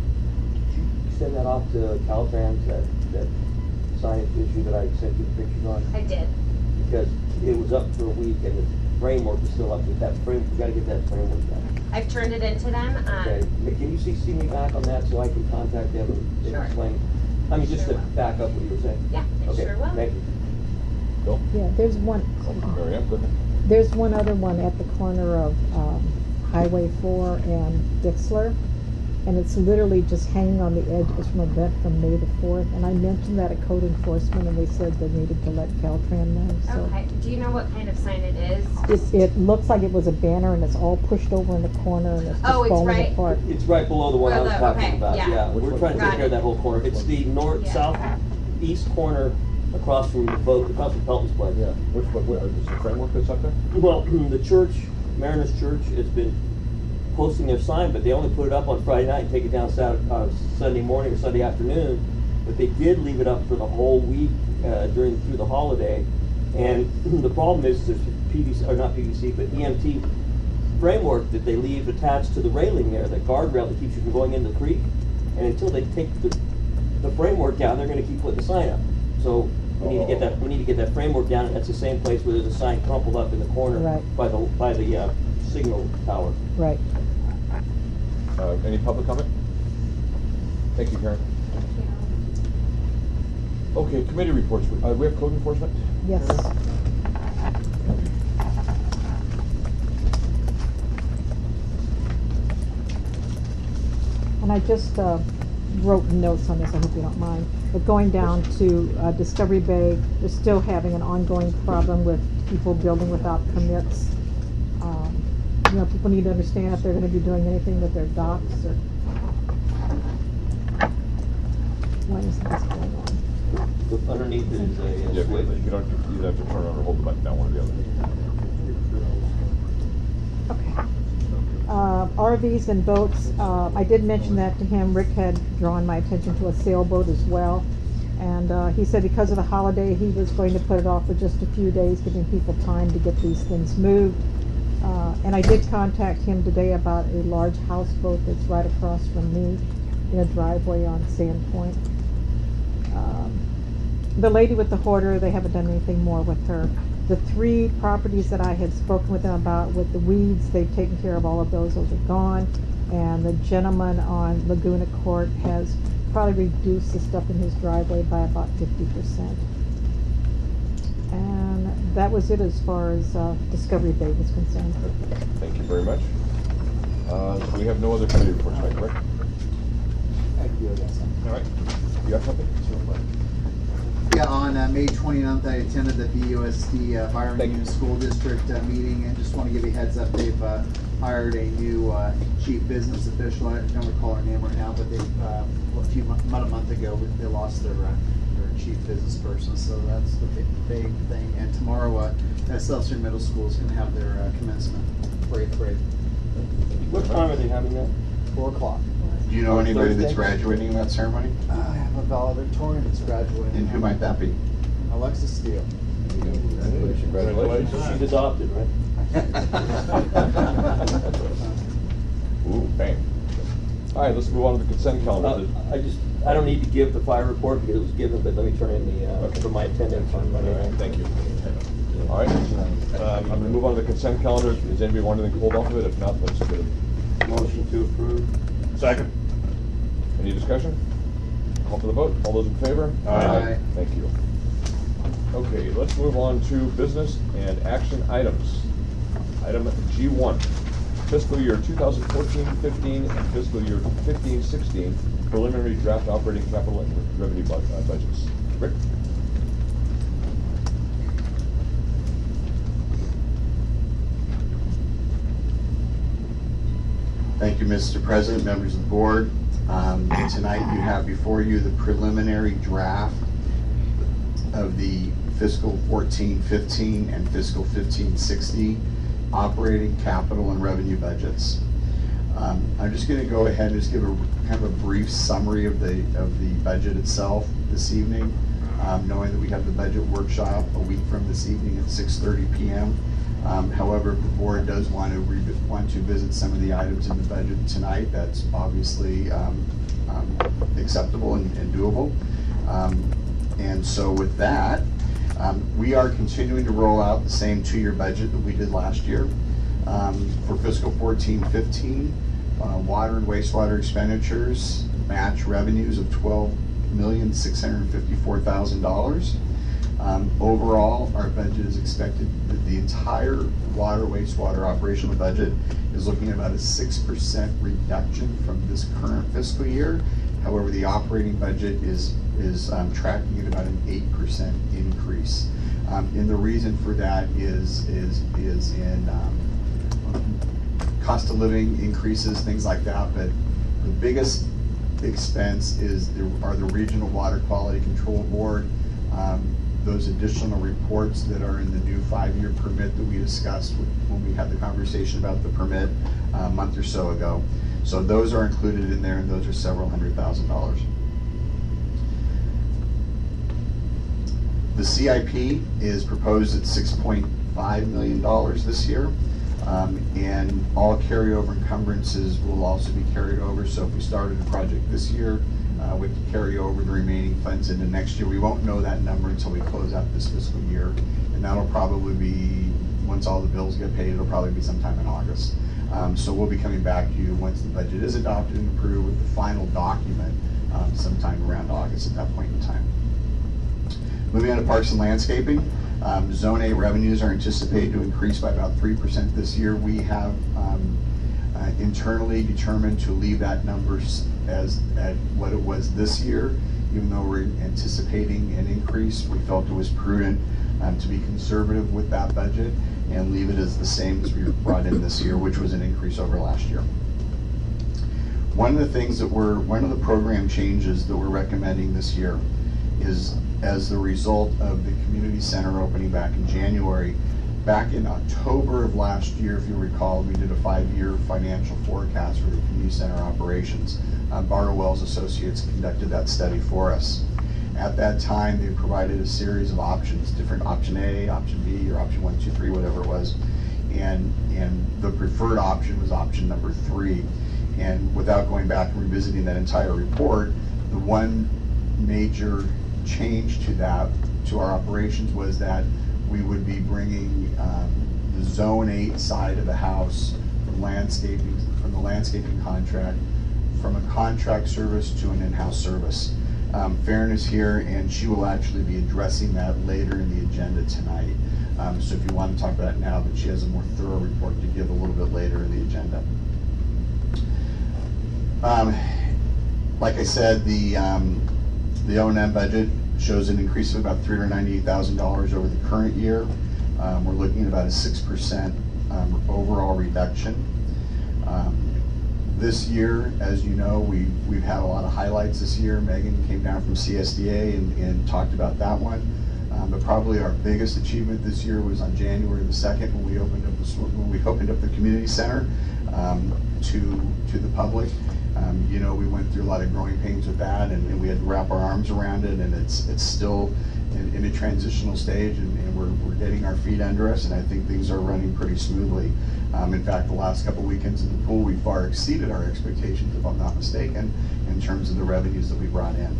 send that off to Caltrans, that, that signage issue that I sent you the pictures on? I did. Because it was up for a week and the framework is still up with that frame, we gotta get that framework done. I've turned it into them. Um, Okay, but can you see, see me back on that so I can contact them and Sure. explain? I mean, just Sure to will. back up what you were saying. Yeah, I Okay, sure will. thank you. Bill? Yeah, there's one, Marianne, go ahead. there's one other one at the corner of um, Highway four and Dixler. And it's literally just hanging on the edge. It's from an event from May the fourth. And I mentioned that at code enforcement, and they said they needed to let Caltrans know. So Okay, do you know what kind of sign it is? it, it looks like it was a banner, and it's all pushed over in the corner, and it's just Oh, it's falling right- apart. It's right below the one I was Below, talking okay, about, yeah. yeah. We're trying to Got take care of it. that whole corner. It's the north, Yeah. south, east corner across from the boat, across from Pelton's place. Yeah, which, what, what, is the framework that's up there? Well, the church, Mariners Church, has been posting their sign, but they only put it up on Friday night and take it down Saturday, uh, Sunday morning or Sunday afternoon. But they did leave it up for the whole week uh, during through the holiday. And the problem is there's P V C, or not P V C, but E M T framework that they leave attached to the railing there, the guardrail that keeps you from going into the creek. And until they take the, the framework down, they're going to keep putting the sign up. So we need to get that. We need to get that framework down. And that's the same place where there's a sign crumpled up in the corner Right. by the by the uh, signal tower. Right. Uh, any public comment? Thank you, Karen. Okay, committee reports. Uh, we have code enforcement? Yes. And I just uh, wrote notes on this, I hope you don't mind. But going down to uh, Discovery Bay, they're still having an ongoing problem with people building without permits. Um, you know, people need to understand if they're going to be doing anything with their docks or. Why is this going on? Look, underneath it is a, a Yeah, switch. you don't, you either have to turn on or hold the button down, one or the other. Uh, R Vs and boats, uh, I did mention that to him. Rick had drawn my attention to a sailboat as well. And uh, he said because of the holiday, he was going to put it off for just a few days, giving people time to get these things moved. Uh, and I did contact him today about a large houseboat that's right across from me in a driveway on Sandpoint. Um, the lady with the hoarder, they haven't done anything more with her. The three properties that I had spoken with them about with the weeds, they've taken care of all of those, those are gone. And the gentleman on Laguna Court has probably reduced the stuff in his driveway by about fifty percent. And that was it as far as uh, Discovery Bay was concerned. Thank you very much. Uh, so we have no other committee reports, right, correct? I do, I guess. All right. You got something? Yeah, on uh, May twenty-ninth, I attended the B U S D uh, Byron Union School District uh, meeting, and just want to give you a heads up, they've uh, hired a new uh, chief business official. I don't recall her name right now, but they, uh, a few, about a month ago, they lost their uh, their chief business person, so that's the big, big thing. And tomorrow, uh, Excelsior Middle School is going to have their uh, commencement for eighth grade. What time are they having that? Four o'clock. Do you know anybody that's Thursday? graduating in that ceremony? Uh, I have a valedictorian that's graduating. And who might that be? Alexis Steele. Congratulations. She's adopted, right? Ooh, bang. All right, let's move on to the consent calendar. Uh, I just, I don't need to give the fire report because it was given, but let me turn in the, uh, for my attendance on Monday night. Thank you. All right, um, I'm gonna move on to the consent calendar. Does anybody want anything pulled off of it? If not, let's get a motion to approve. Second. Any discussion? Call for the vote. All those in favor? Aye. Thank you. Okay, let's move on to business and action items. Item G one, fiscal year two thousand fourteen fifteen and fiscal year fifteen sixteen preliminary draft operating capital and revenue bu- uh, budgets. Rick? Thank you, Mister President, members of the board. Um, tonight you have before you the preliminary draft of the fiscal fourteen fifteen and fiscal fifteen sixteen operating capital and revenue budgets. Um, I'm just going to go ahead and just give a kind of a brief summary of the of the budget itself this evening, um, knowing that we have the budget workshop a week from this evening at six thirty p m Um, however, if the board does want to re want to visit some of the items in the budget tonight, that's obviously um, um, acceptable and, and doable. Um, and so with that, um, we are continuing to roll out the same two-year budget that we did last year. Um, for fiscal fourteen fifteen, uh, water and wastewater expenditures match revenues of twelve million six hundred fifty-four thousand dollars. Um, overall, our budget is expected, that the entire water wastewater operational budget is looking at about a six percent reduction from this current fiscal year. However, the operating budget is, is um, tracking at about an eight percent increase. Um, and the reason for that is, is, is in um, cost of living increases, things like that. But the biggest expense is the, are the Regional Water Quality Control Board. Um, those additional reports that are in the new five-year permit that we discussed when we had the conversation about the permit uh, a month or so ago. So those are included in there, and those are several hundred thousand dollars. The C I P is proposed at six point five million dollars this year, um, and all carryover encumbrances will also be carried over. So if we started a project this year, Uh, we can carry over the remaining funds into next year. We won't know that number until we close out this fiscal year, and that'll probably be, once all the bills get paid, it'll probably be sometime in August. Um, so we'll be coming back to you once the budget is adopted and approved with the final document um, sometime around August at that point in time. Moving on to parks and landscaping, um, Zone eight revenues are anticipated to increase by about three percent this year. We have um, uh, internally determined to leave that number as at what it was this year, even though we're anticipating an increase. We felt it was prudent um, to be conservative with that budget and leave it as the same as we brought in this year, which was an increase over last year. One of the things that we're, one of the program changes that we're recommending this year is, as the result of the community center opening back in January, back in October of last year, if you recall, we did a five-year financial forecast for the community center operations. Uh, Barlow Wells Associates conducted that study for us. At that time, they provided a series of options, different option A, option B, or option one, two, three, whatever it was. And, and the preferred option was option number three. And without going back and revisiting that entire report, the one major change to that, to our operations, was that we would be bringing um, the Zone eight side of the house from landscaping, from the landscaping contract, from a contract service to an in-house service. Um, Farron is here, and she will actually be addressing that later in the agenda tonight. Um, so if you want to talk about it now, but she has a more thorough report to give a little bit later in the agenda. Um, like I said, the um, the O and M budget shows an increase of about three hundred ninety-eight thousand dollars over the current year. Um, we're looking at about a six percent um, overall reduction. Um, this year, as you know, we, we've had a lot of highlights this year. Megan came down from C S D A and, and talked about that one. Um, but probably our biggest achievement this year was on January the second when we opened up the when we opened up the community center um, to to the public. Um, you know, we went through a lot of growing pains with that, and, and we had to wrap our arms around it, and it's it's still in, in a transitional stage, and, and we're, we're getting our feet under us, and I think things are running pretty smoothly. Um, in fact, the last couple weekends in the pool, we far exceeded our expectations, if I'm not mistaken, in terms of the revenues that we brought in.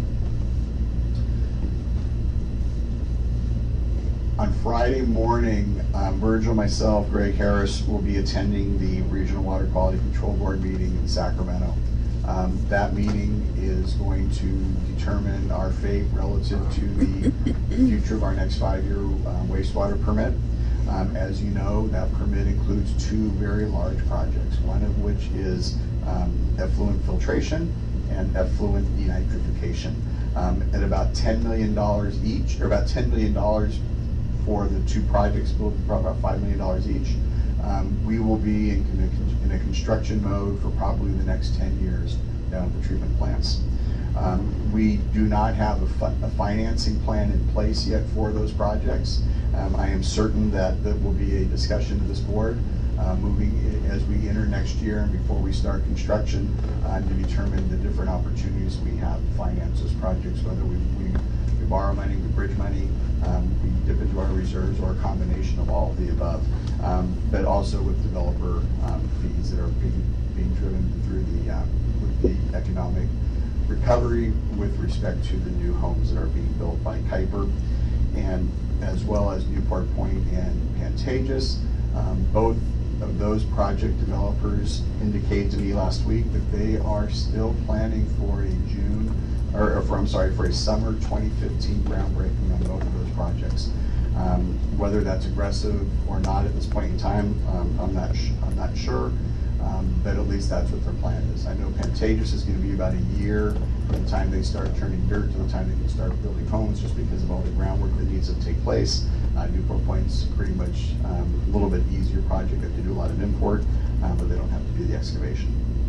On Friday morning, um, Virgil, myself, Greg Harris will be attending the Regional Water Quality Control Board meeting in Sacramento. Um, that meeting is going to determine our fate relative to the future of our next five-year uh, wastewater permit. Um, as you know, that permit includes two very large projects, one of which is um, effluent filtration and effluent denitrification. Um, at about ten million dollars each, or about ten million dollars for the two projects, about five million dollars each. Um, we will be in, in a construction mode for probably the next ten years down at the treatment plants. Um, we do not have a, fi a financing plan in place yet for those projects. Um, I am certain that that will be a discussion of this board uh, moving as we enter next year and before we start construction uh, to determine the different opportunities we have to finance those projects, whether we, we, we borrow money, we bridge money, um, we dip into our reserves, or a combination of all of the above. Um, but also with developer um, fees that are being, being driven through the, uh, with the economic recovery with respect to the new homes that are being built by Kuiper, and as well as Newport Point and Pantages. Um, both of those project developers indicated to me last week that they are still planning for a June, or, or for, I'm sorry, for a summer twenty fifteen groundbreaking on both of those projects. Um, whether that's aggressive or not at this point in time, um, I'm not sh I'm not sure, um, but at least that's what their plan is. I know Pantages is going to be about a year from the time they start turning dirt to the time they can start building homes, just because of all the groundwork that needs to take place. Uh, Newport Point's pretty much um, a little bit easier project. They have to do a lot of import, uh, but they don't have to do the excavation.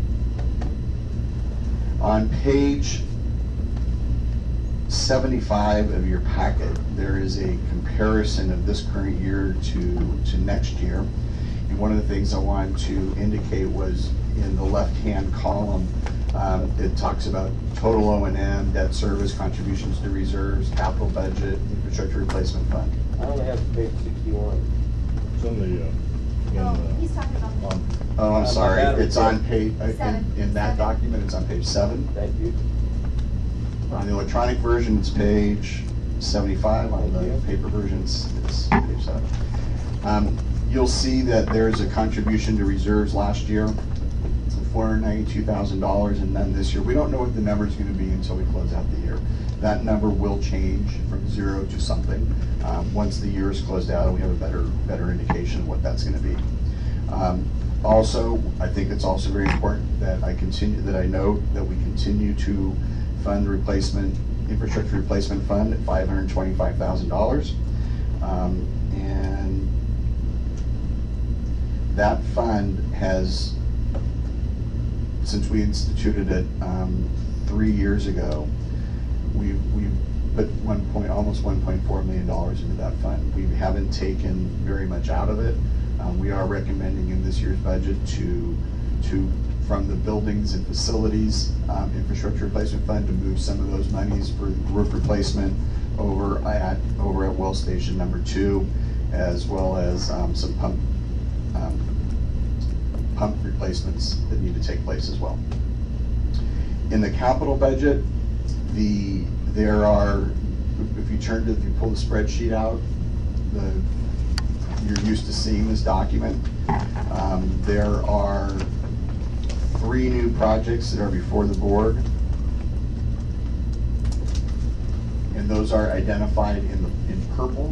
On page seventy-five of your packet, there is a comparison of this current year to, to next year. And one of the things I wanted to indicate was in the left-hand column, um, it talks about total O and M, debt service, contributions to reserves, capital budget, infrastructure replacement fund. I only have page sixty-one. It's on the, uh, in, No, uh, he's talking about the. on, Oh, I'm Uh, sorry, that- it's on page, uh, in, Seven. in that document, it's on page seven. Thank you. On the electronic version, it's page seventy-five. On Thank the you. paper version, it's, it's page seven. Um, you'll see that there's a contribution to reserves last year, four hundred ninety-two thousand dollars, and then this year. We don't know what the number is going to be until we close out the year. That number will change from zero to something. Um, once the year is closed out, we have a better, better indication of what that's going to be. Um, also, I think it's also very important that I continue, that I note that we continue to fund the replacement, infrastructure replacement fund at five hundred twenty-five thousand dollars. Um, and that fund has, since we instituted it um, three years ago, we we put one point, almost one point four million dollars into that fund. We haven't taken very much out of it. Um, we are recommending in this year's budget to to from the buildings and facilities um, infrastructure replacement fund to move some of those monies for roof replacement over at over at well station number two, as well as um, some pump um, pump replacements that need to take place as well. In the capital budget, the there are if you turn to, if you pull the spreadsheet out, the, you're used to seeing this document. Um, there are three new projects that are before the board. And those are identified in the, in purple.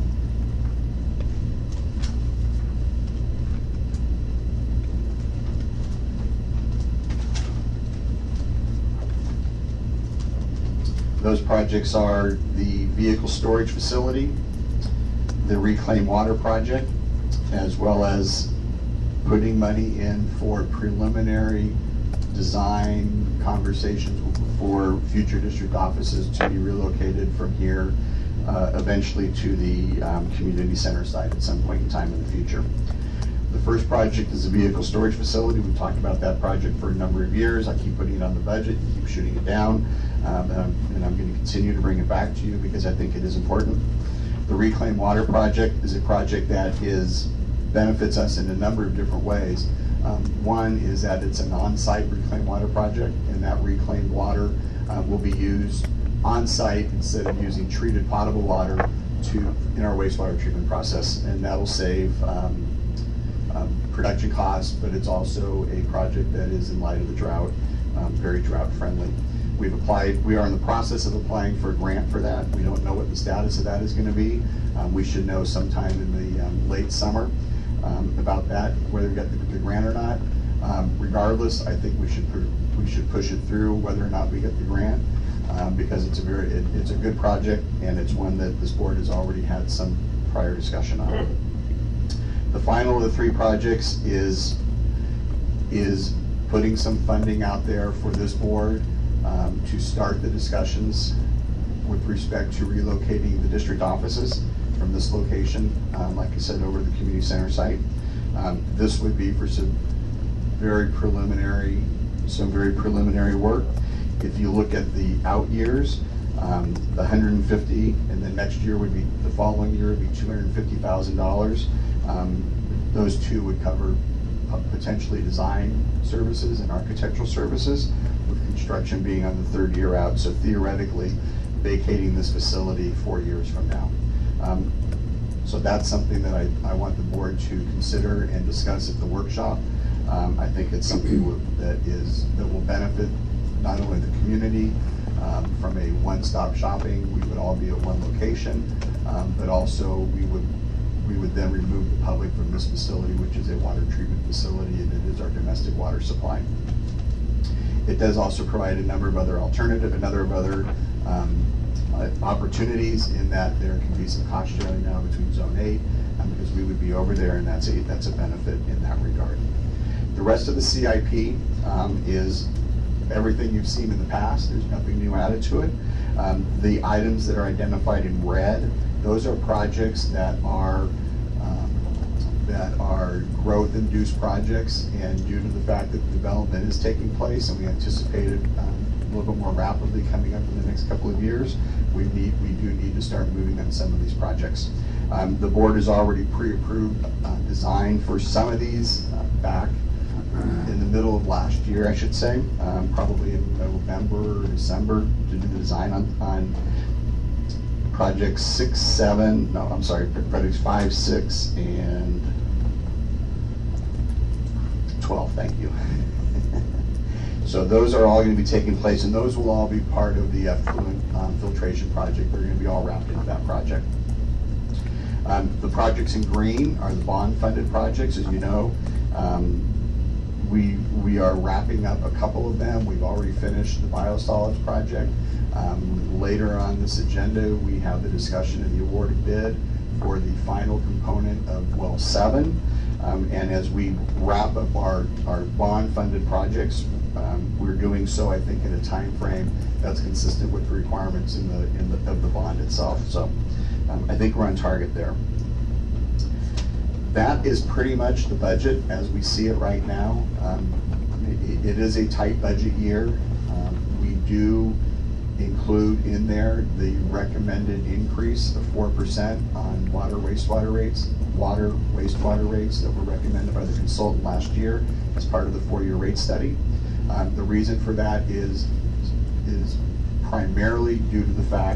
Those projects are the vehicle storage facility, the reclaimed water project, as well as putting money in for preliminary design conversations for future district offices to be relocated from here uh, eventually to the um, community center site at some point in time in the future. The first project is a vehicle storage facility. We've talked about that project for a number of years. I keep putting it on the budget, keep shooting it down, um, and, I'm, and I'm going to continue to bring it back to you because I think it is important. The reclaimed water project is a project that is benefits us in a number of different ways. Um, one is that it's an on-site reclaimed water project, and that reclaimed water uh, will be used on-site instead of using treated potable water to in our wastewater treatment process, and that will save um, um, production costs, but it's also a project that is, in light of the drought, um, very drought friendly. We've applied, we are in the process of applying for a grant for that. We don't know what the status of that is going to be. Um, we should know sometime in the um, late summer um, about that, whether we get the, the grant or not. Um, regardless, I think we should we should push it through whether or not we get the grant, um, because it's a very it, it's a good project, and it's one that this board has already had some prior discussion on. The final of the three projects is is putting some funding out there for this board um, to start the discussions with respect to relocating the district offices from this location, um, like I said, over to the community center site. Um, this would be for some very preliminary, some very preliminary work. If you look at the out years, um, the one hundred fifty, and then next year would be, the following year would be two hundred fifty thousand dollars. Um, those two would cover potentially design services and architectural services, with construction being on the third year out. So theoretically, vacating this facility four years from now. Um, so that's something that I, I want the board to consider and discuss at the workshop. Um, I think it's something that is that will benefit not only the community um, from a one-stop shopping. We would all be at one location, um, but also we would we would then remove the public from this facility, which is a water treatment facility, and it is our domestic water supply. It does also provide a number of other alternative, a number of other um, uh, opportunities in that there can be some cost sharing now between Zone eight, um, because we would be over there, and that's a that's a benefit in that regard. The rest of the C I P um, is everything you've seen in the past. There's nothing new added to it. Um, the items that are identified in red, those are projects that are um, that are growth-induced projects, and due to the fact that development is taking place, and we anticipated um, a little bit more rapidly coming up in the next couple of years, we need we do need to start moving on some of these projects. Um, the board has already pre-approved uh, design for some of these uh, back in the middle of last year, I should say, um, probably in November or December, to do the design on, on projects six, seven, no, I'm sorry, projects five, six, and twelve, thank you. So those are all going to be taking place, and those will all be part of the effluent um, filtration project. They're going to be all wrapped into that project. Um, the projects in green are the bond-funded projects, as you know. Um, We, we are wrapping up a couple of them. We've already finished the biosolids project. Um, later on this agenda, we have the discussion of the awarded bid for the final component of well seven. Um, and as we wrap up our, our bond-funded projects, um, we're doing so, I think, in a time frame that's consistent with the requirements in the, in the, of the bond itself. So um, I think we're on target there. That is pretty much the budget as we see it right now. Um, it, it is a tight budget year. Um, we do include in there the recommended increase of four percent on water wastewater rates, water wastewater rates that were recommended by the consultant last year as part of the four-year rate study. Um, the reason for that is, is primarily due to the fact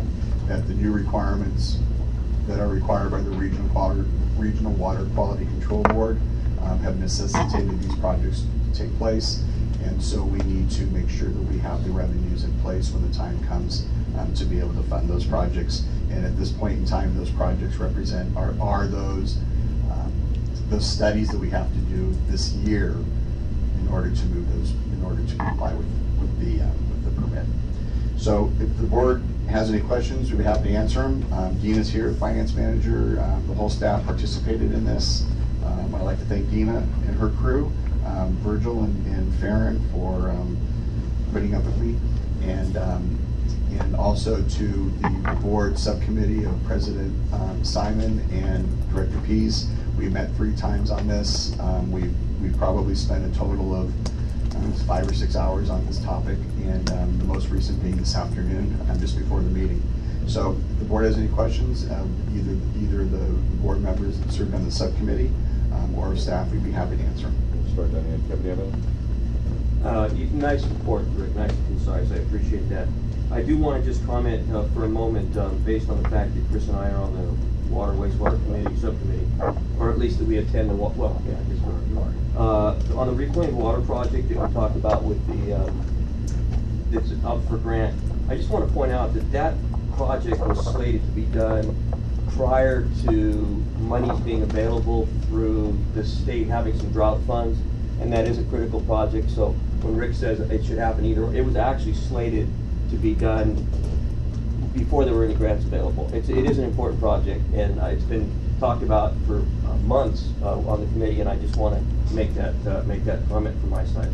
that the new requirements that are required by the Regional Water, Regional Water Quality Control Board um, have necessitated these projects to take place. And so we need to make sure that we have the revenues in place when the time comes um, to be able to fund those projects. And at this point in time, those projects represent, are, are those, um, those studies that we have to do this year in order to move those, in order to comply with, with the, uh, with the permit. So if the board has any questions, we'd be happy to answer them. Um, Dean is here, finance manager. Um, the whole staff participated in this. Um, I'd like to thank Dina and her crew, um, Virgil and, and Farron for um, putting up with me, and um, and also to the board subcommittee of President um, Simon and Director Pease. We met three times on this. Um, we we probably spent a total of um, five or six hours on this topic, and um, the most recent being this afternoon, um, just before the meeting. So if the board has any questions, um, either either the board members that served on the subcommittee um, or staff, we'd be happy to answer them. Start down here. Kevin, do you have anything? Uh, nice report, Rick, nice and concise, I appreciate that. I do want to just comment uh, for a moment, um, based on the fact that Chris and I are on the Water Wastewater Committee, Subcommittee, or at least that we attend the, wa- well, yeah, I guess we're, uh, on the Reclaimed Water Project that we talked about with the, um, that's up for grant, I just want to point out that that project was slated to be done prior to monies being available through the state having some drought funds, and that is a critical project. So when Rick says it should happen either, it was actually slated to be done before there were any grants available. It's, it is an important project, and uh, it's been talked about for uh, months uh, on the committee, and I just want to make that uh, make that comment from my side.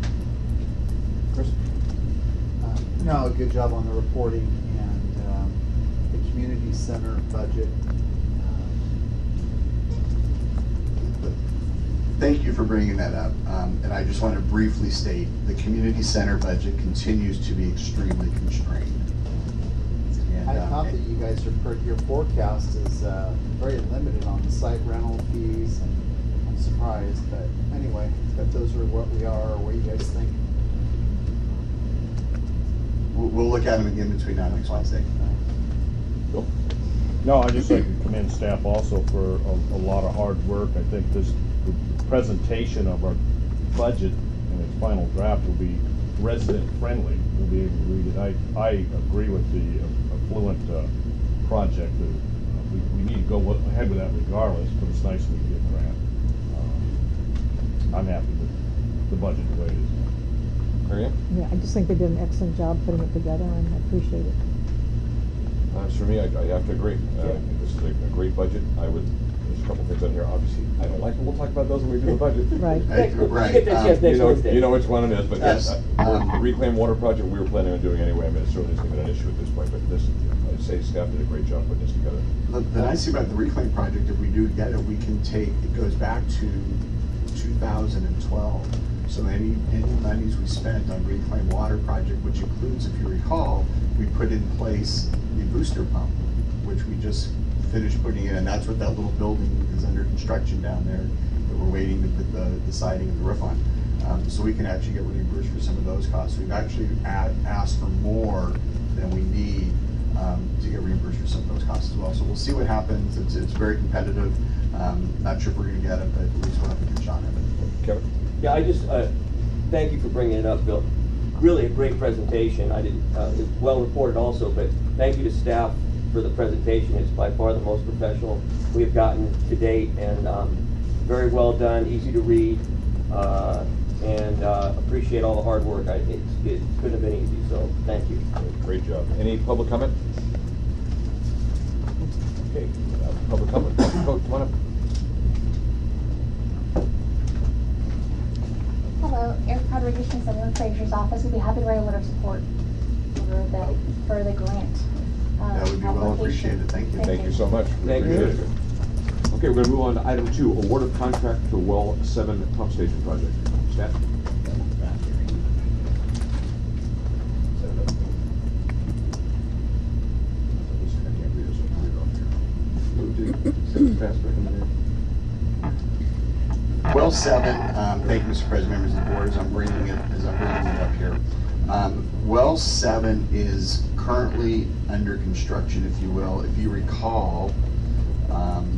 Chris? Uh, no, good job on the reporting and um, the community center budget. Thank you for bringing that up. Um, and I just want to briefly state the community center budget continues to be extremely constrained. And, I um, thought that you guys, your, per- your forecast is uh, very limited on the site rental fees, and I'm surprised, but anyway, if those are what we are, or what you guys think. We'll, we'll look at them again between now and next Wednesday. Bill? No, I'd just like to commend staff also for a, a lot of hard work. I think this, the presentation of our budget and its final draft will be resident friendly. We'll be able to read it. I, I agree with the uh, Affluent uh, project. Uh, we, we need to go ahead with that regardless, but it's nice we can get a grant. Um, I'm happy with the budget the way it is. Marianne? Yeah, I just think they did an excellent job putting it together, and I appreciate it. Uh, as for me, I, I have to agree. Uh, I think this is a, a great budget. I would, there's a couple things on here, obviously, I don't like them. We'll talk about those when we do the budget. Right. Right, right. Get that Um, chance next You know, Wednesday. you know which one it is, but yes, Yes. uh, Um, the Reclaim Water Project, we were planning on doing anyway. I mean, it certainly isn't even an issue at this point, but this, I'd say staff did a great job putting this together. The, the nice thing about the Reclaim project, if we do get it, we can take, it goes back to two thousand twelve. So any, any monies we spent on Reclaim Water Project, which includes, if you recall, we put in place the booster pump, which we just finished putting in, and that's what that little building is under construction down there that we're waiting to put the, the siding and the roof on. Um, so we can actually get reimbursed for some of those costs. We've actually add, asked for more than we need um, to get reimbursed for some of those costs as well. So we'll see what happens. It's, it's very competitive. Um, not sure if we're going to get it, but at least we'll have a good shot at it. Kevin? Yeah, I just, uh, thank you for bringing it up, Bill. Really a great presentation. I didn't, uh, it's well reported also, but thank you to staff for the presentation. It's by far the most professional we've gotten to date, and um, very well done, easy to read, uh, and uh, appreciate all the hard work. I, it's, it couldn't have been easy, so thank you. Great job. Any public comment? Okay, uh, public comment. Coach, come on up. Hello, Eric Rodriguez from Senator Frazier's office. We'd be happy to write a letter of support for the, for the grant. uh, That would be well application. appreciated. Thank you. Thank you so much. We Thank you. appreciate it. Okay, we're gonna move on to item two, award of contract to Well seven Pump Station Project. Staff? Well seven, um, thank you, Mister President, members of the board, as I'm bringing it, as I'm bringing it up here. Um, well seven is currently under construction, if you will. If you recall, um,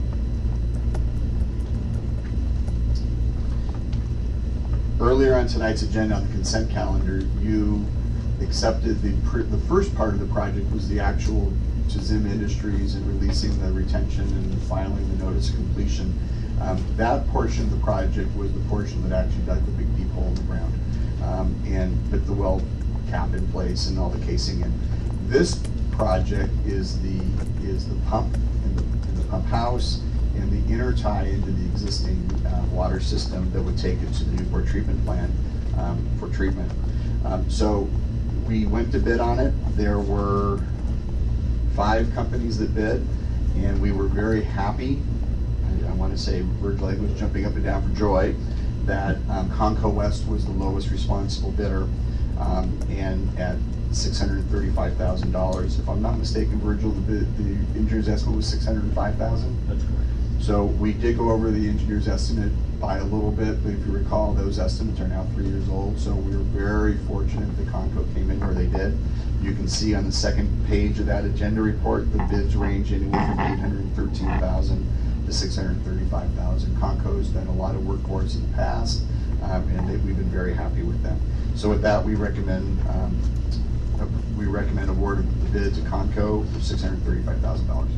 earlier on tonight's agenda on the consent calendar, you accepted the pr the first part of the project was the actual to Zim Industries and releasing the retention and filing the notice of completion. Um, that portion of the project was the portion that actually dug the big deep hole in the ground um, and put the well cap in place and all the casing in. This project is the is the pump in the, in the pump house and the inner tie into the existing uh, water system that would take it to the Newport treatment plant um, for treatment. Um, so we went to bid on it. There were five companies that bid, and we were very happy. I, I want to say Virgil was jumping up and down for joy that um, Conco West was the lowest responsible bidder, um, and at six hundred thirty-five thousand dollars. If I'm not mistaken, Virgil, the, bid, the engineer's estimate was six hundred five thousand dollars? That's correct. So we did go over the engineer's estimate by a little bit, but if you recall, those estimates are now three years old, so we were very fortunate that Conco came in where they did. You can see on the second page of that agenda report, the bids range anywhere from eight hundred thirteen thousand dollars to six hundred thirty-five thousand dollars. Conco's done a lot of work for us in the past, um, and they, we've been very happy with them. So with that, we recommend um, uh, we recommend award of the bid to Conco for six hundred thirty-five thousand dollars.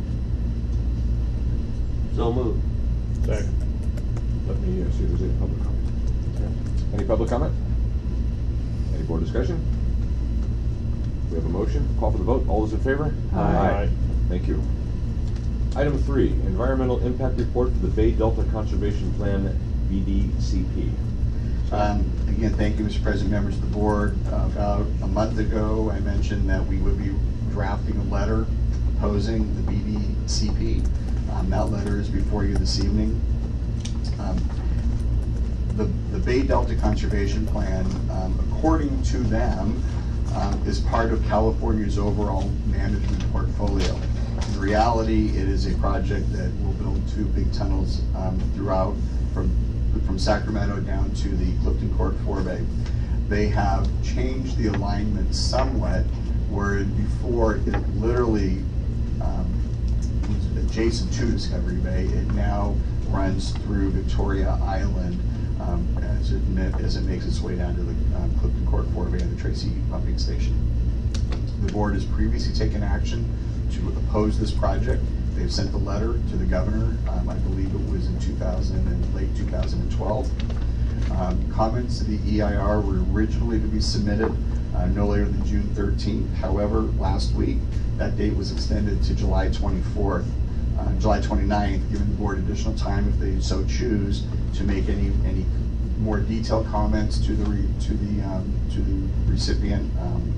So moved. Second. Let me uh, see if there's any public comment. Any public comment? Any board discussion? We have a motion. Call for the vote. All those in favor? Aye. Aye. Thank you. Item three, environmental impact report for the Bay Delta Conservation Plan, B D C P. Um, again, thank you, Mister President, members of the board. Uh, about a month ago, I mentioned that we would be drafting a letter proposing the B D C P. Um, that letter is before you this evening. Um, the, the Bay Delta Conservation Plan, um, according to them, um, is part of California's overall management portfolio. In reality, it is a project that will build two big tunnels um, throughout from, from Sacramento down to the Clifton Court forebay. They have changed the alignment somewhat, where before it literally um, was adjacent to Discovery Bay. It now runs through Victoria Island um, as, it, as it makes its way down to the um, Clifton Court forebay and the Tracy pumping station. The board has previously taken action to oppose this project. They've sent the letter to the governor. Um, I believe it was in two thousand and late two thousand twelve. Um, comments to the E I R were originally to be submitted uh, no later than June thirteenth. However, last week that date was extended to July twenty-fourth, uh, July twenty-ninth, giving the board additional time if they so choose to make any any more detailed comments to the re, to the um, to the recipient. Um,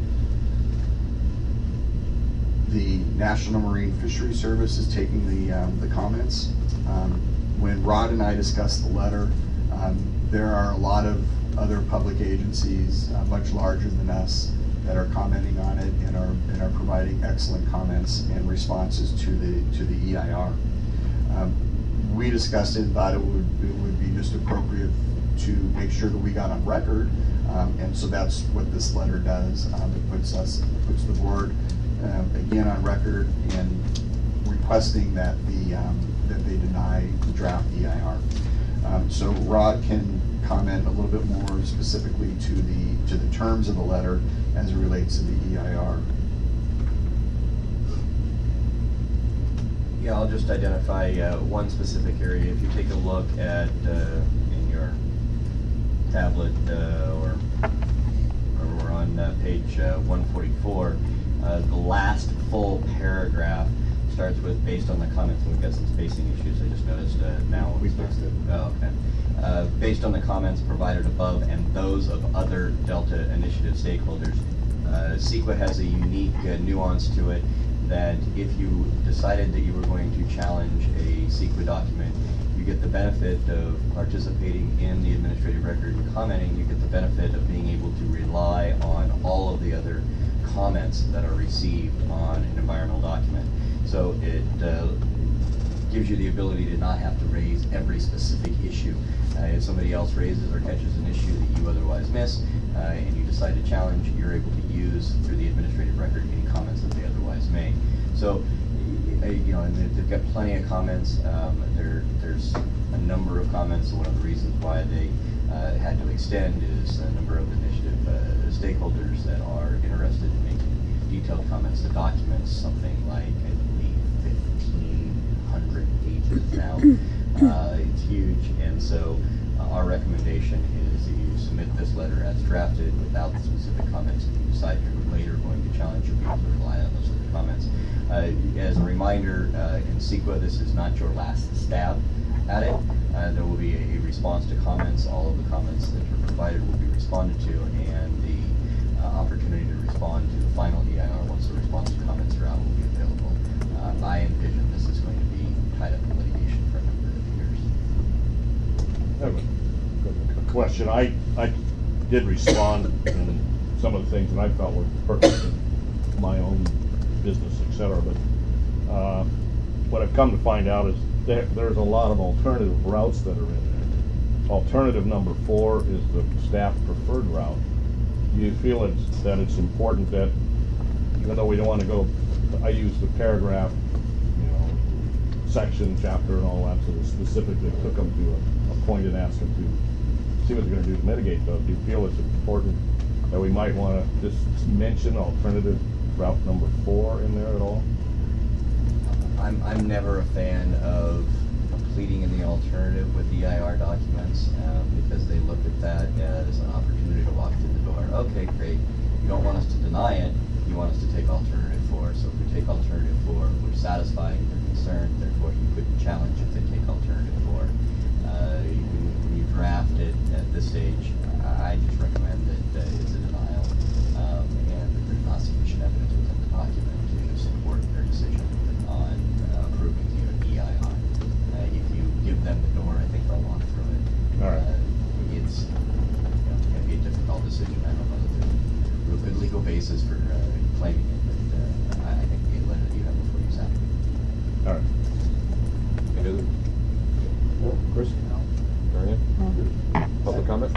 The National Marine Fisheries Service is taking the, um, the comments. Um, when Rod and I discussed the letter, um, there are a lot of other public agencies, uh, much larger than us, that are commenting on it and are, and are providing excellent comments and responses to the, to the E I R. Um, we discussed it and thought it would, it would be just appropriate to make sure that we got on record, um, and so that's what this letter does. Um, it puts us, puts the board Um, again on record and requesting that the um, that they deny the draft E I R. Um, so Rod can comment a little bit more specifically to the to the terms of the letter as it relates to the E I R. Yeah, I'll just identify uh, one specific area. If you take a look at uh, in your tablet uh, or, or we're on uh, page uh, one forty-four. Uh, the last full paragraph starts with, based on the comments, and we've got some spacing issues, I just noticed uh, now. We fixed it. Oh, okay. Uh, based on the comments provided above and those of other Delta Initiative stakeholders, uh, CEQA has a unique uh, nuance to it that if you decided that you were going to challenge a CEQA document, you get the benefit of participating in the administrative record and commenting. You get the benefit of being able to rely on all of the other comments that are received on an environmental document. So it uh, gives you the ability to not have to raise every specific issue. Uh, if somebody else raises or catches an issue that you otherwise miss, uh, and you decide to challenge, you're able to use through the administrative record any comments that they otherwise make. So, y- you know, and they've got plenty of comments. Um, there, there's a number of comments. One of the reasons why they uh, had to extend is a number of initiative uh, stakeholders that are interested in making detailed comments to documents, something like, I believe, fifteen hundred pages now. Uh, it's huge, and so uh, our recommendation is that you submit this letter as drafted without the specific comments. If you decide you're later going to challenge, you'll be able to rely on those other comments. Uh, as a reminder, uh, in CEQA, this is not your last stab at it. Uh, there will be a, a response to comments. All of the comments that are provided will be responded to, and the uh, opportunity to respond to the final E I R once the response to comments are out will be available. Uh, I envision this is going to be tied up in litigation for a number of years. I have a- a question. I, I did respond in some of the things that I felt were pertinent to my own business, et cetera, but, uh, what I've come to find out is there, there's a lot of alternative routes that are in there. Alternative number four is the staff preferred route. Do you feel it's, that it's important that, even though we don't want to go, I use the paragraph, you know, section, chapter, and all that, sort of specifically took them to a, a point and asked them to see what they're gonna do to mitigate those. Do you feel it's important that we might wanna just mention alternative route number four in there at all? I'm, I'm never a fan of pleading in the alternative with E I R documents, um, because they look at that as an opportunity to walk through the door. Okay, great. You don't want us to deny it, you want us to take alternative four. So if we take alternative four, we're satisfying their concern, therefore you couldn't challenge if they take alternative four. Uh, you- when you draft it at this stage, I just recommend that uh, it's a denial, um, and that there's not sufficient evidence within the document to support their decision on uh, approving the E I R. Uh, if you give them the door, I think they'll walk through it. All right. Uh, it's, you know, gonna be a difficult decision. I don't know that there's a real good legal basis for uh, claiming it, but uh, I I think the letter that you have before you sign it. All right. Any other? No? Chris? No. Marianne? Public comment?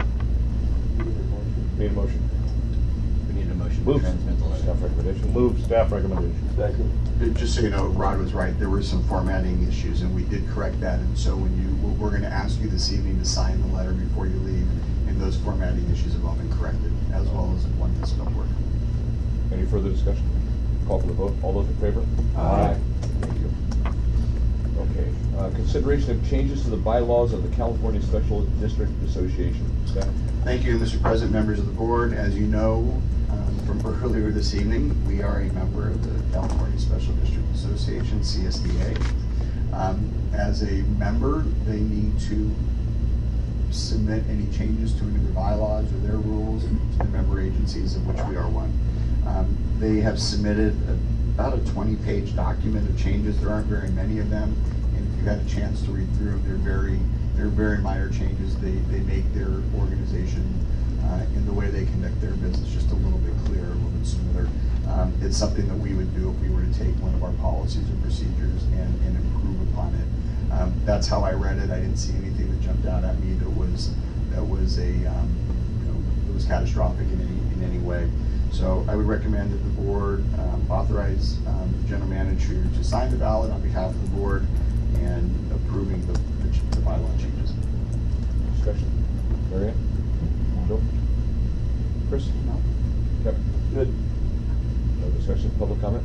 Need a motion? We need a motion to Move. transmit the letter. Staff recommendation? Move staff recommendation. Second. Just so you know, Rod was right, there were some formatting issues, and we did correct that, and so when you, we're- we're gonna ask you this evening to sign the letter before you leave, and those formatting issues have all been corrected, as well as one misspelled word. Any further discussion? Call for the vote. All those in favor? Aye. Thank you. Okay, uh, consideration of changes to the bylaws of the California Special District Association. Staff? Thank you, Mister President, members of the board. As you know, um, from earlier this evening, we are a member of the California Special District Association, C S D A. Um, As a member, they need to submit any changes to any of their bylaws or their rules to the member agencies, of which we are one. Um, They have submitted a- about a twenty-page document of changes. There aren't very many of them, and if you've had a chance to read through them, they're very, they're very minor changes. They, they make their organization uh, in the way they conduct their business just a little bit clearer, a little bit smoother. Um, It's something that we would do if we were to take one of our policies or procedures and, and improve upon it. Um, That's how I read it. I didn't see anything that jumped out at me that was, that was a, um, you know, that was catastrophic in any, in any way. So I would recommend that the board um, authorize um, the general manager to sign the ballot on behalf of the board and approving the, the ch- the bylaw changes. Discussion? Marianne? Joe? Chris? No. Kevin? Good. No discussion? Public comment?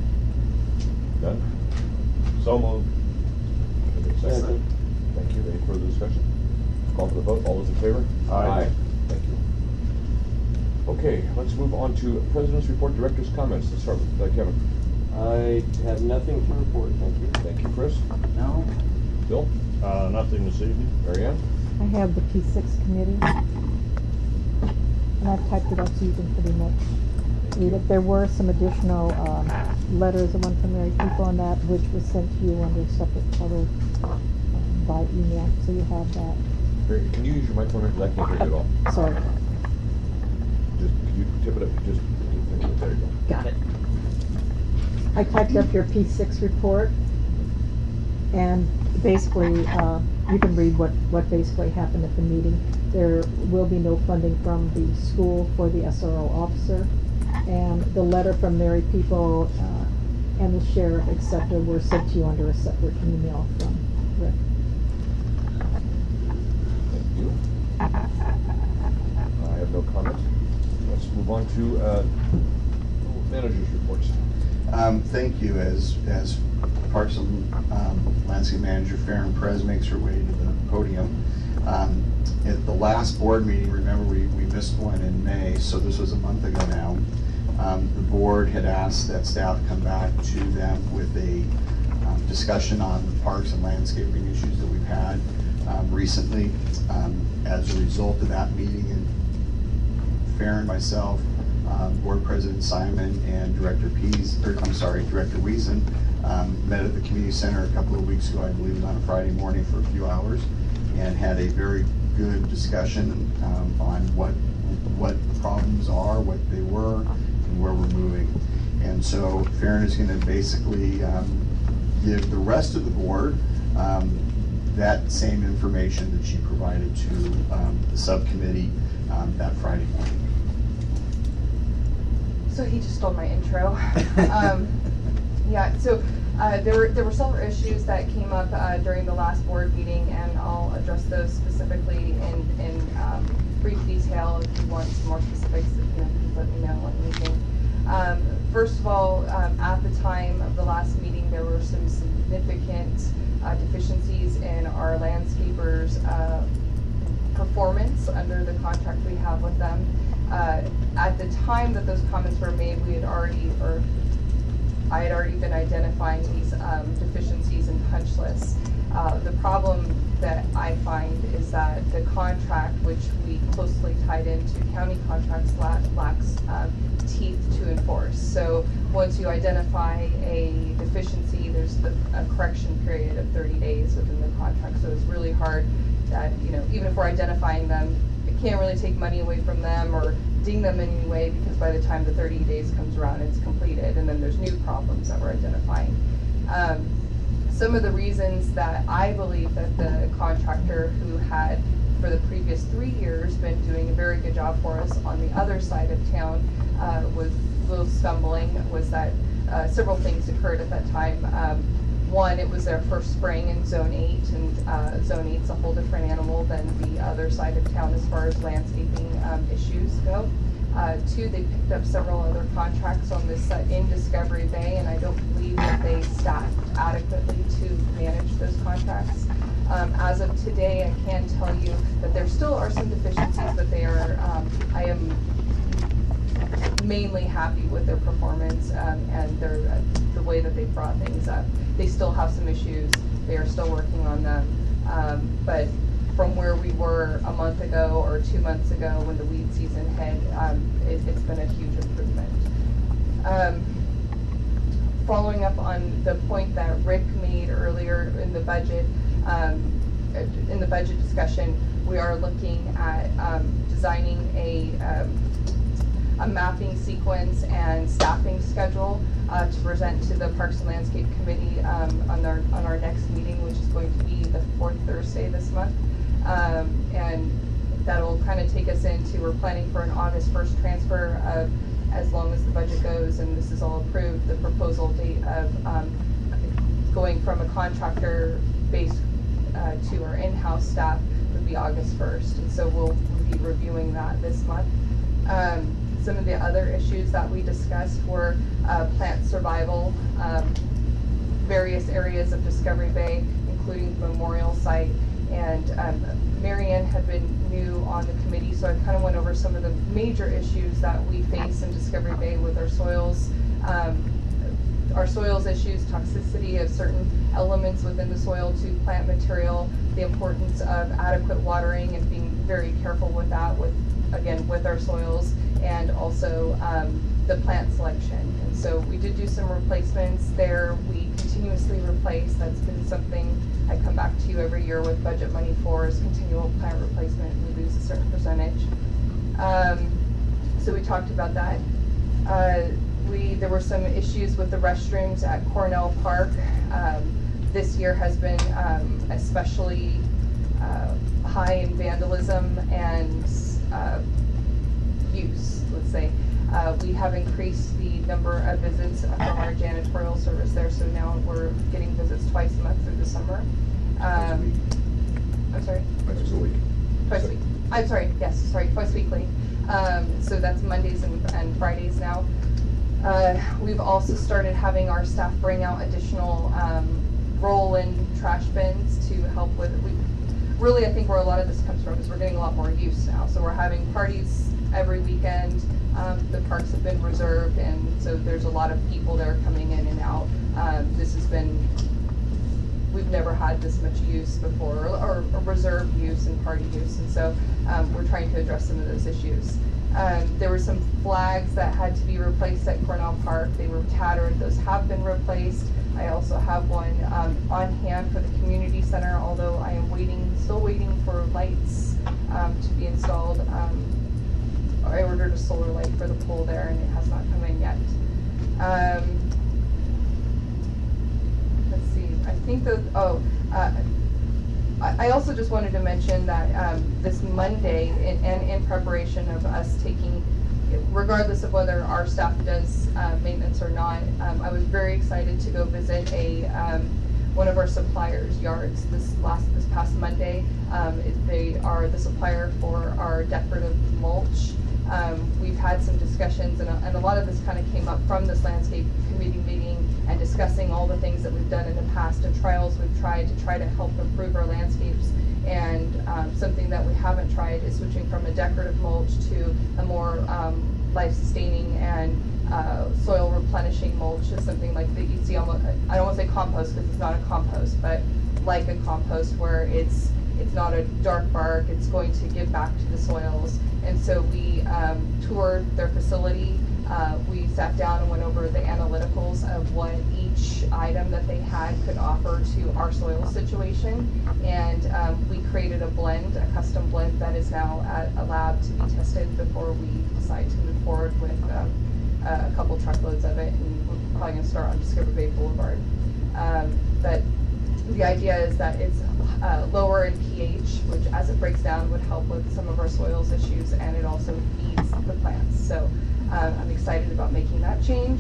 None? So moved. Second. Thank you. Any further discussion? Call for the vote. All those in favor? Aye. Thank you. Okay, let's move on to President's Report, Director's Comments. Let's start with uh, Kevin. I have nothing to report, thank you. Thank you, Chris. No. Bill? Uh, nothing this evening. Marianne? I have the P six committee. And I've typed it up so you can pretty much read it. There were some additional um, letters, the one from married people on that, which was sent to you under separate cover um, by email, so you have that. Mary, can you use your microphone because I can't hear you at all? Sorry. Just, can you tip it up? Just, there you go. Got it. I typed up your P six report. And basically, uh, you can read what, what basically happened at the meeting. There will be no funding from the school for the S R O officer. And the letter from Mary People uh, and the sheriff, et cetera, were sent to you under a separate email from Rick. Thank you. I have no comments. Let's move on to uh, managers' reports. Um, thank you. As as Parks and um, Landscape Manager Farron Perez makes her way to the podium. Um, at the last board meeting, remember we, we missed one in May, so this was a month ago now. Um, the board had asked that staff come back to them with a um, discussion on the parks and landscaping issues that we've had um, recently. Um, as a result of that meeting, and Farron, myself, um, Board President Simon, and Director Pease, or I'm sorry, Director Wiesen, um, met at the community center a couple of weeks ago, I believe it was on a Friday morning for a few hours, and had a very good discussion um, on what what the problems are, what they were, and where we're moving. And so Farron is going to basically um, give the rest of the board um, that same information that she provided to um, the subcommittee um, that Friday morning. So he just stole my intro. um, yeah, so uh, there were there were several issues that came up uh, during the last board meeting, and I'll address those specifically in in um, brief detail. If you want some more specifics, you know, please let me know on anything. Um, first of all, um, at the time of the last meeting, there were some significant uh, deficiencies in our landscapers' uh, performance under the contract we have with them. Uh, at the time that those comments were made, we had already, or I had already been identifying these um, deficiencies in punch lists. Uh, the problem that I find is that the contract, which we closely tied into county contracts, la lacks um, teeth to enforce. So once you identify a deficiency, there's the, a correction period of thirty days within the contract. So it's really hard that, you know, even if we're identifying them, it can't really take money away from them or ding them in any way, because by the time the thirty days comes around, it's completed, and then there's new problems that we're identifying. Um, some of the reasons that I believe that the contractor who had for the previous three years been doing a very good job for us on the other side of town uh, was a little stumbling was that uh, several things occurred at that time. Um, One, it was their first spring in Zone eight, and uh, Zone eight's a whole different animal than the other side of town as far as landscaping um, issues go. Uh, two, they picked up several other contracts on this uh, in Discovery Bay, and I don't believe that they staffed adequately to manage those contracts. Um, as of today, I can tell you that there still are some deficiencies, but they are, um, I am mainly happy with their performance um, and their uh, the way that they brought things up. They still have some issues. They are still working on them. Um, but from where we were a month ago or two months ago when the weed season hit, um, it, it's been a huge improvement. Um, following up on the point that Rick made earlier in the budget, um, in the budget discussion, we are looking at um, designing a um, a mapping sequence and staffing schedule uh, to present to the Parks and Landscape Committee um, on our on our next meeting, which is going to be the fourth Thursday this month. Um, and that'll kind of take us into, we're planning for an August first transfer of, as long as the budget goes and this is all approved, the proposal date of um, going from a contractor based uh, to our in-house staff would be August first. And so we'll be reviewing that this month. Um, Some of the other issues that we discussed were uh, plant survival, um, various areas of Discovery Bay, including the memorial site. And um, Marianne had been new on the committee, so I kind of went over some of the major issues that we face in Discovery Bay with our soils. Um, our soils issues, toxicity of certain elements within the soil to plant material, the importance of adequate watering and being very careful with that, with again, with our soils, and also um, the plant selection. And so we did do some replacements there. We continuously replace. That's been something I come back to you every year with budget money for, is continual plant replacement. We lose a certain percentage. Um, so we talked about that. Uh, we there were some issues with the restrooms at Cornell Park. Um, this year has been um, especially uh, high in vandalism and uh, use, let's say. Uh, we have increased the number of visits from our janitorial service there, so now we're getting visits twice a month through the summer. Um, I'm sorry? Twice a week. Twice a week. I'm sorry, yes, sorry, twice weekly. Um, so that's Mondays and, and Fridays now. Uh, we've also started having our staff bring out additional um, roll-in trash bins to help with, we, really I think where a lot of this comes from is we're getting a lot more use now. So we're having parties every weekend. Um, the parks have been reserved, and so there's a lot of people that are coming in and out. Um, this has been, we've never had this much use before, or, or reserved use and party use, and so um, we're trying to address some of those issues. Um, there were some flags that had to be replaced at Cornell Park. They were tattered. Those have been replaced. I also have one um, on hand for the community center, although I am waiting, still waiting for lights um, to be installed. Um, I ordered a solar light for the pool there, and it has not come in yet. Um, let's see, I think that, oh, uh, I, I also just wanted to mention that um, this Monday, in, and in preparation of us taking, regardless of whether our staff does uh, maintenance or not, um, I was very excited to go visit a um, one of our suppliers' yards this last this past Monday. Um, it, they are the supplier for our decorative mulch. Um, we've had some discussions, and a, and a lot of this kind of came up from this landscape committee meeting and discussing all the things that we've done in the past and trials we've tried to try to help improve our landscapes. And um, something that we haven't tried is switching from a decorative mulch to a more um, life-sustaining and uh, soil replenishing mulch. Is something like that you see almost, I don't want to say compost because it's not a compost, but like a compost where it's it's not a dark bark, it's going to give back to the soils. And so we um, toured their facility. Uh, we sat down and went over the analyticals of what each item that they had could offer to our soil situation. And um, we created a blend, a custom blend that is now at a lab to be tested before we decide to move forward with um, a couple truckloads of it. And we're probably going to start on Discovery Bay Boulevard. Um, but the idea is that it's uh, lower in pH, which as it breaks down would help with some of our soils issues, and it also feeds the plants. So um, I'm excited about making that change.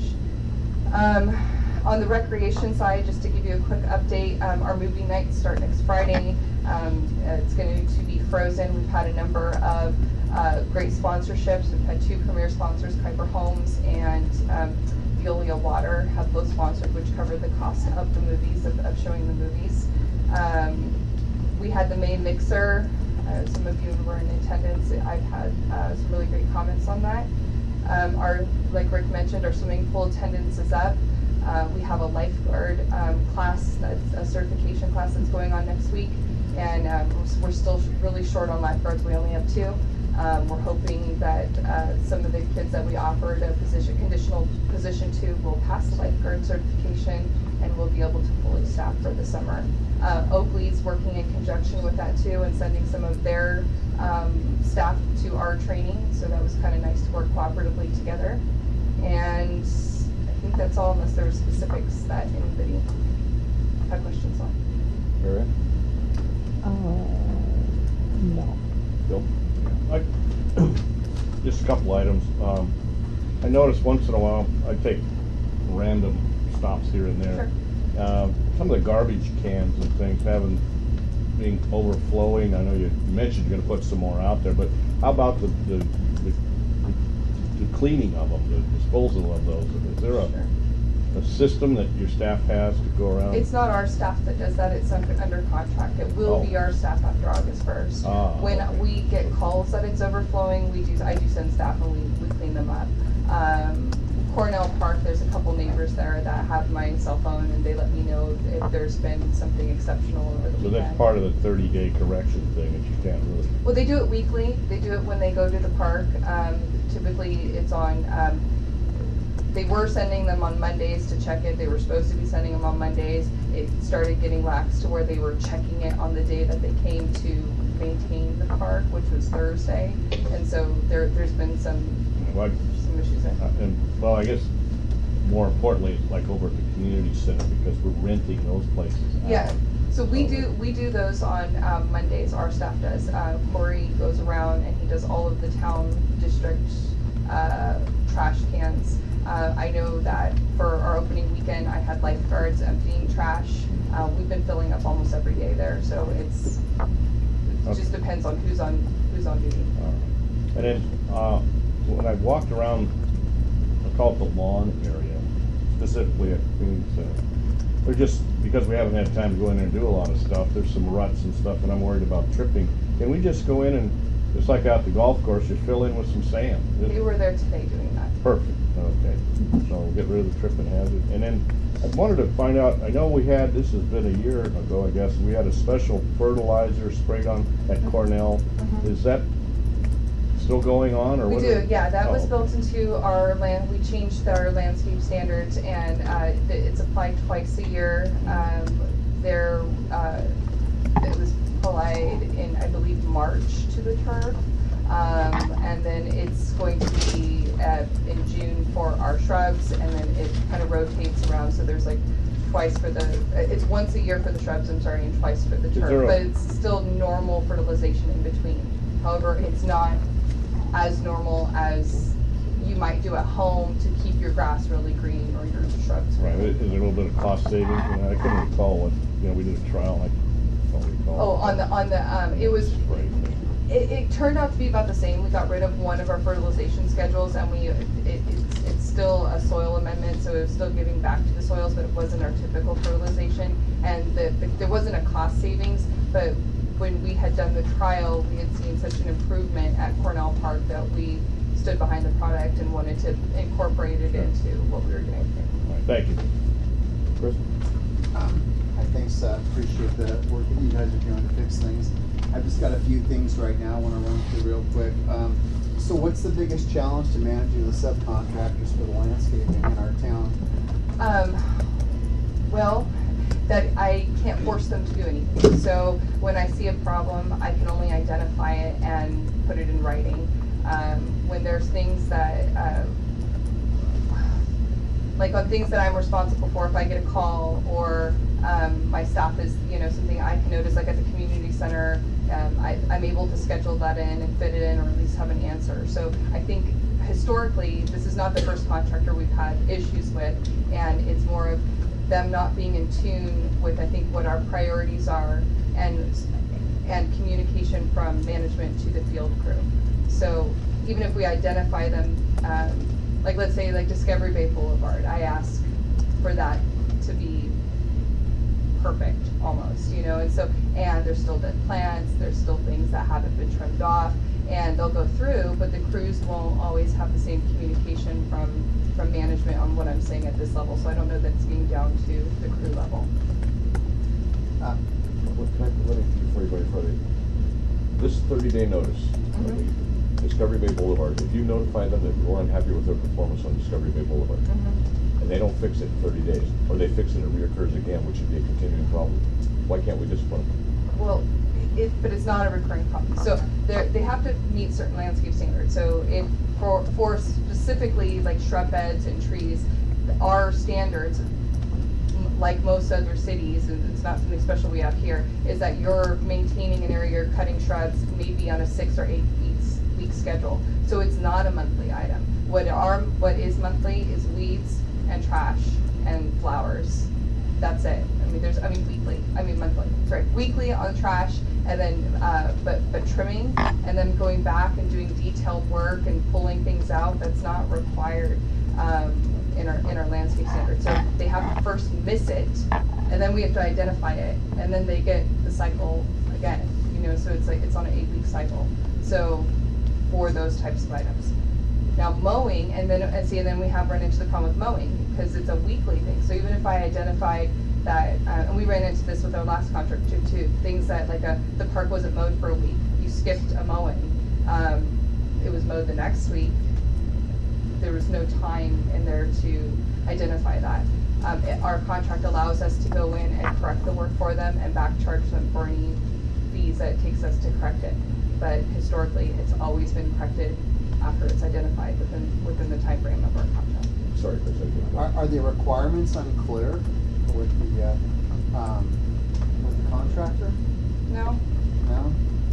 Um, on the recreation side, just to give you a quick update, um, our movie nights start next Friday. Um, it's going to be Frozen. We've had a number of uh, great sponsorships. We've had two premier sponsors, Kuiper Homes and um, Veolia Water, have both sponsored, which cover the cost of the movies, of, of showing the movies. Um, we had the May Mixer. Uh, some of you were in attendance. I've had uh, some really great comments on that. Um, our, like Rick mentioned, our swimming pool attendance is up. Uh, we have a lifeguard um, class, that's a certification class that's going on next week, and um, we're still really short on lifeguards. We only have two. Um, we're hoping that uh, some of the kids that we offered a position, conditional position to will pass the lifeguard certification, and we'll be able to fully staff for the summer. Uh, Oakley's working in conjunction with that too, and sending some of their um, staff to our training, so that was kind of nice to work cooperatively together. And I think that's all, unless there are specifics that anybody had questions on. Mary? Uh, no. Bill? I, just a couple items. Um, I notice once in a while I take random stops here and there. Sure. Uh, some of the garbage cans and things haven't being overflowing. I know you mentioned you're going to put some more out there, but how about the the, the, the cleaning of them, the disposal of those? Is there a, Sure. a system that your staff has to go around? It's not our staff that does that, it's under, under contract. It will Oh. be our staff after August first. Ah, When okay. we get calls that it's overflowing, we do, I do send staff and we, we clean them up. Um, Cornell Park, there's a couple neighbors there that have my cell phone, and they let me know if there's been something exceptional over the So weekend. that's part of the thirty day correction thing that you can't really. Well, they do it weekly. They do it when they go to the park. Um, typically, it's on, um, they were sending them on Mondays to check it. They were supposed to be sending them on Mondays. It started getting lax to where they were checking it on the day that they came to maintain the park, which was Thursday. And so there, there's been some, Like, some issues there. Uh, And, well, I guess more importantly, like over at the community center, because we're renting those places out. Yeah, so we do, we do those on um, Mondays, our staff does. Uh, Corey goes around and he does all of the town district uh, trash cans. Uh, I know that for our opening weekend, I had lifeguards emptying trash. Uh, we've been filling up almost every day there, so it's, it just depends on who's on, who's on duty. And then, uh, when I walked around, I call it the lawn area, specifically at community center, they're just, because we haven't had time to go in there and do a lot of stuff, there's some ruts and stuff, and I'm worried about tripping. Can we just go in and, just like out the golf course, just fill in with some sand? We were there today doing that. Perfect, okay. So we'll get rid of the tripping hazard. And then I wanted to find out, I know we had, this has been a year ago, I guess, we had a special fertilizer sprayed on at Cornell. Mhm. Is that still going on, or We what? do, yeah, that was Oh, built into our land, we changed our landscape standards, and uh, th- it's applied twice a year. Um, There, uh, it was applied in, I believe, March to the turf. Um, and then it's going to be uh, in June for our shrubs, and then it kind of rotates around, so there's like twice for the, it's once a year for the shrubs, I'm sorry, and twice for the there turf, a- but it's still normal fertilization in between. However, it's not as normal as you might do at home to keep your grass really green or your shrubs. Right, is there a little bit of cost savings? You know, I couldn't recall what, you know, we did a trial, I don't recall. Oh, on the, on the, um, it was, Right. it, it turned out to be about the same. We got rid of one of our fertilization schedules, and we, it, it's, it's still a soil amendment, so it was still giving back to the soils, but it wasn't our typical fertilization. And the, the, there wasn't a cost savings, but when we had done the trial, we had seen such an improvement at Cornell Park that we stood behind the product and wanted to incorporate it into what we were doing. All right, thank you. Chris? Um, I thanks, uh, appreciate the work that you guys are doing to fix things. I've just got a few things right now I want to run through real quick. Um, so what's the biggest challenge to managing the subcontractors for the landscaping in our town? Um, well, that I can't force them to do anything. So when I see a problem, I can only identify it and put it in writing. Um, when there's things that, uh, like on things that I'm responsible for, if I get a call or um, my staff is, you know, something I can notice, like at the community center, um, I, I'm able to schedule that in and fit it in, or at least have an answer. So I think historically, this is not the first contractor we've had issues with, and it's more of them not being in tune with, I think, what our priorities are, and and communication from management to the field crew. So even if we identify them, um, like let's say like Discovery Bay Boulevard, I ask for that to be perfect almost, you know, and so, and there's still dead plants, there's still things that haven't been trimmed off, and they'll go through, but the crews won't always have the same communication from, from management on what I'm saying at this level, so I don't know that it's getting down to the crew level. Uh, What can I, let me, before you go any further, this thirty day notice, Mhm. Discovery Bay Boulevard, if you notify them that you're unhappy with their performance on Discovery Bay Boulevard, Mhm. and they don't fix it in thirty days, or they fix it and it reoccurs again, which would be a continuing problem, why can't we discipline them? Well, it, but it's not a recurring problem. So they they have to meet certain landscape standards. So if for for specifically like shrub beds and trees, our standards, m- like most other cities, and it's not something special we have here, is that you're maintaining an area, you're cutting shrubs maybe on a six or eight weeks week schedule. So it's not a monthly item. What are what is monthly is weeds and trash and flowers. That's it. I mean, there's, I mean, weekly, I mean, monthly, sorry, weekly on trash, and then, uh, but, but trimming, and then going back and doing detailed work and pulling things out, that's not required, um, in our, in our landscape standards. So they have to first miss it, and then we have to identify it, and then they get the cycle again, you know, so it's like, it's on an eight-week cycle. So, for those types of items. Now mowing, and then, and see, and then we have run into the problem with mowing, because it's a weekly thing. So even if I identified that, uh, and we ran into this with our last contract too, too, things that like a, the park wasn't mowed for a week, you skipped a mowing, um, it was mowed the next week, there was no time in there to identify that. Um, it, our contract allows us to go in and correct the work for them and back charge them for any fees that it takes us to correct it. But historically, it's always been corrected after it's identified within within the time frame of our contract. sorry, Chris. I didn't- Are, are the requirements unclear with the, uh, um, with the contractor? No? No?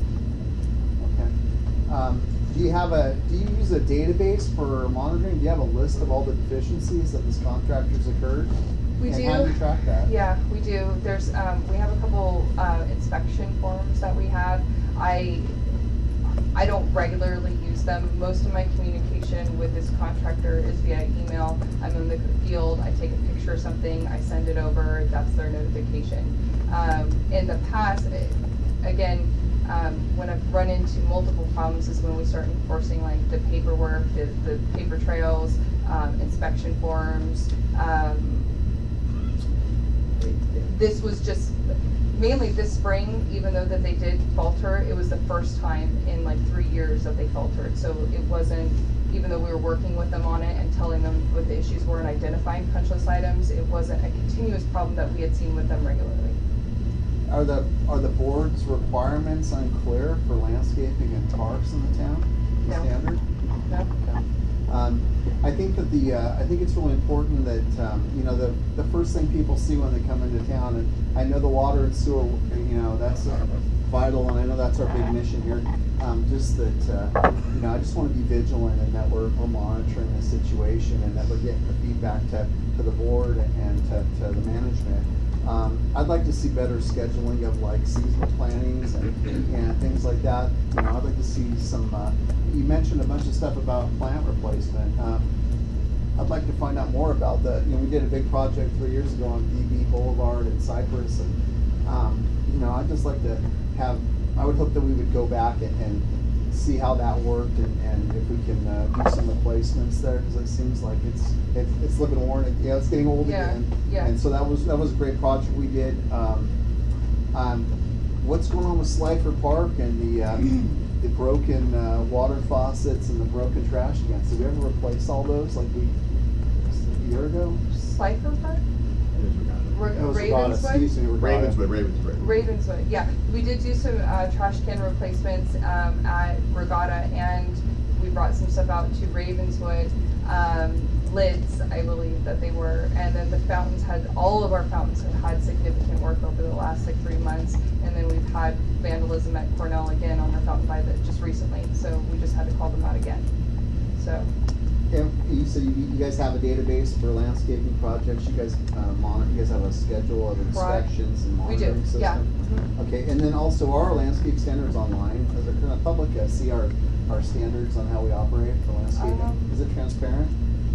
Okay. Um, do you have a, do you use a database for monitoring? Do you have a list of all the deficiencies that this contractor's occurred? We and do. how do you track that? Yeah, we do. There's, um, we have a couple, uh, inspection forms that we have. I, I don't regularly use them. Most of my communication with this contractor is via email. I'm in the field, I take a picture of something, I send it over, that's their notification. Um, in the past, eh, again, um, when I've run into multiple problems is when we start enforcing like the paperwork, the, the paper trails, um, inspection forms. Um, this was just, mainly this spring, even though that they did falter, it was the first time in like three years that they faltered. So it wasn't, even though we were working with them on it and telling them what the issues were and identifying punch list items, it wasn't a continuous problem that we had seen with them regularly. Are the, are the board's requirements unclear for landscaping and parks in the town? The No. standard? No. Okay. Um, I think that the, uh, I think it's really important that, um, you know, the, the first thing people see when they come into town, and I know the water and sewer, you know, that's uh, vital, and I know that's our big mission here. Um, just that, uh, you know, I just want to be vigilant and that we're, we're monitoring the situation and that we're getting the feedback to, to the board and to, to the management. Um, I'd like to see better scheduling of like seasonal plannings and, and things like that. You know, I'd like to see some, uh, you mentioned a bunch of stuff about plant replacement. Um, I'd like to find out more about that. You know, we did a big project three years ago on D B Boulevard in Cypress, and, um, you know, I'd just like to have, I would hope that we would go back and, and see how that worked and, and if we can uh, do some replacements there, because it seems like it's, it's, it's looking worn, and, you know, it's getting old Yeah, again. yeah. And so that was, that was a great project we did. Um, um, what's going on with Slifer Park and the, uh, the broken uh, water faucets and the broken trash cans? Did we ever replace all those like we, a year ago? Slifer Park? Ra- It was Regatta, excuse me, Regatta. Ravenswood, Ravenswood. Ravenswood, yeah. We did do some uh, trash can replacements um, at Regatta, and we brought some stuff out to Ravenswood. Um, lids, I believe that they were, and then the fountains had, all of our fountains have had significant work over the last like three months, and then we've had vandalism at Cornell again on the fountain by the, just recently, so we just had to call them out again. So. And you said you, you guys have a database for landscaping projects. You guys uh, monitor. You guys have a schedule of inspections and We do, monitoring system. yeah. Mhm. Okay, and then also our landscape standards online. Does the kind of public uh, see our our standards on how we operate for landscaping? Um, Is it transparent?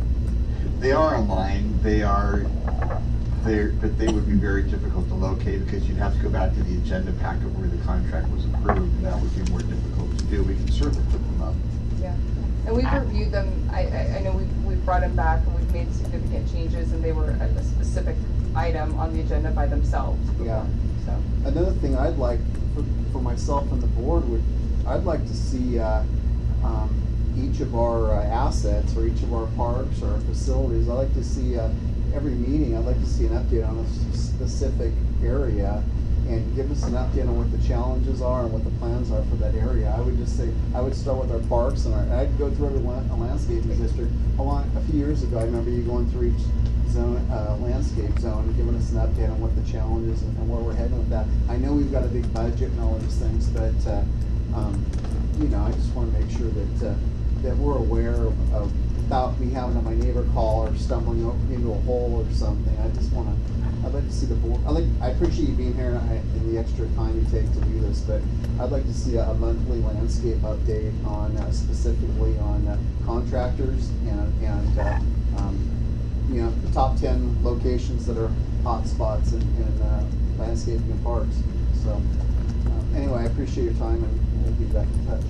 They are online, they are, they're, but they would be very difficult to locate because you'd have to go back to the agenda packet where the contract was approved, and that would be more difficult to do. We can certainly put them up. Yeah, and we've reviewed them. I, I, I know we've, we've brought them back and we've made significant changes, and they were a, a specific item on the agenda by themselves. Yeah. So. Another thing I'd like for, for myself and the board would, I'd like to see uh, um, each of our uh, assets or each of our parks or our facilities. I'd like to see uh, every meeting. I'd like to see an update on a s- specific area and give us an update on what the challenges are and what the plans are for that area. I would just say, I would start with our parks and our, I'd go through every land, landscaping district. A, long, a few years ago, I remember you going through each zone, uh, landscape zone and giving us an update on what the challenges and, and where we're heading with that. I know we've got a big budget and all of these things, but, uh, um, you know, I just want to make sure that, uh, that we're aware of, of, without me having my neighbor call or stumbling over into a hole or something. I just want to, I'd like to see the board, I like, I appreciate you being here and, I, and the extra time you take to do this, but I'd like to see a, a monthly landscape update on, uh, specifically on uh, contractors and, and uh, um, you know, the top ten locations that are hot spots in, in uh, landscaping and parks. So, um, anyway, I appreciate your time and we'll be back in touch.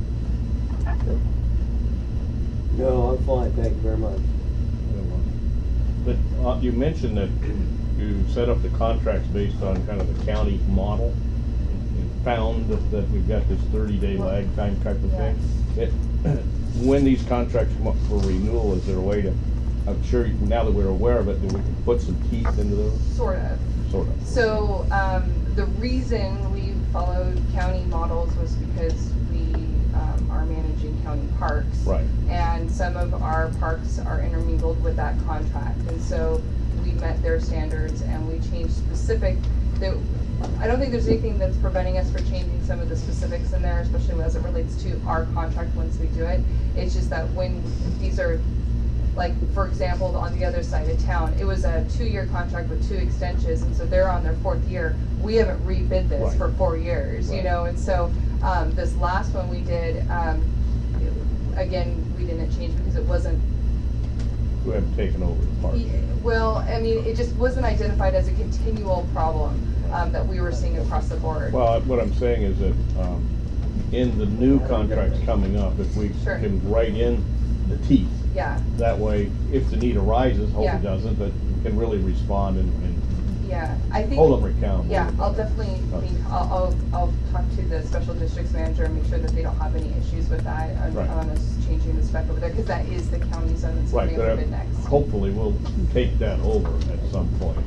No, I'm fine, thank you very much. But uh, you mentioned that you set up the contracts based on kind of the county model. You found that, that we've got this thirty-day lag time type of thing. It, when these contracts come up for renewal, is there a way to, I'm sure now that we're aware of it, that we can put some teeth into those? Sort of. Sort of. So um, the reason we followed county models was because we um, are managing county parks. Right. And some of our parks are intermingled with that contract. And so we met their standards and we changed specific, that, I don't think there's anything that's preventing us from changing some of the specifics in there, especially as it relates to our contract once we do it. It's just that when these are, like, for example, on the other side of town, it was a two-year contract with two extensions, and so they're on their fourth year. We haven't rebid this Right. for four years, you Right. know, and so um, this last one we did, um, again, we didn't change because it wasn't, Who have taken over the park. well, I mean, it just wasn't identified as a continual problem um, that we were seeing across the board. Well, what I'm saying is that, um, in the new contracts coming up, if we Sure. can write in the teeth, Yeah, that way, if the need arises, hope Yeah. it doesn't, but we can really respond and, and yeah, I think. hold them accountable. Yeah, I'll definitely, I mean, I'll, I'll, I'll talk to the special districts manager and make sure that they don't have any issues with that on, Right. on us changing the spec over there, because that is the county zone that's Right, coming but up I- bid next. hopefully we'll take that over at some point,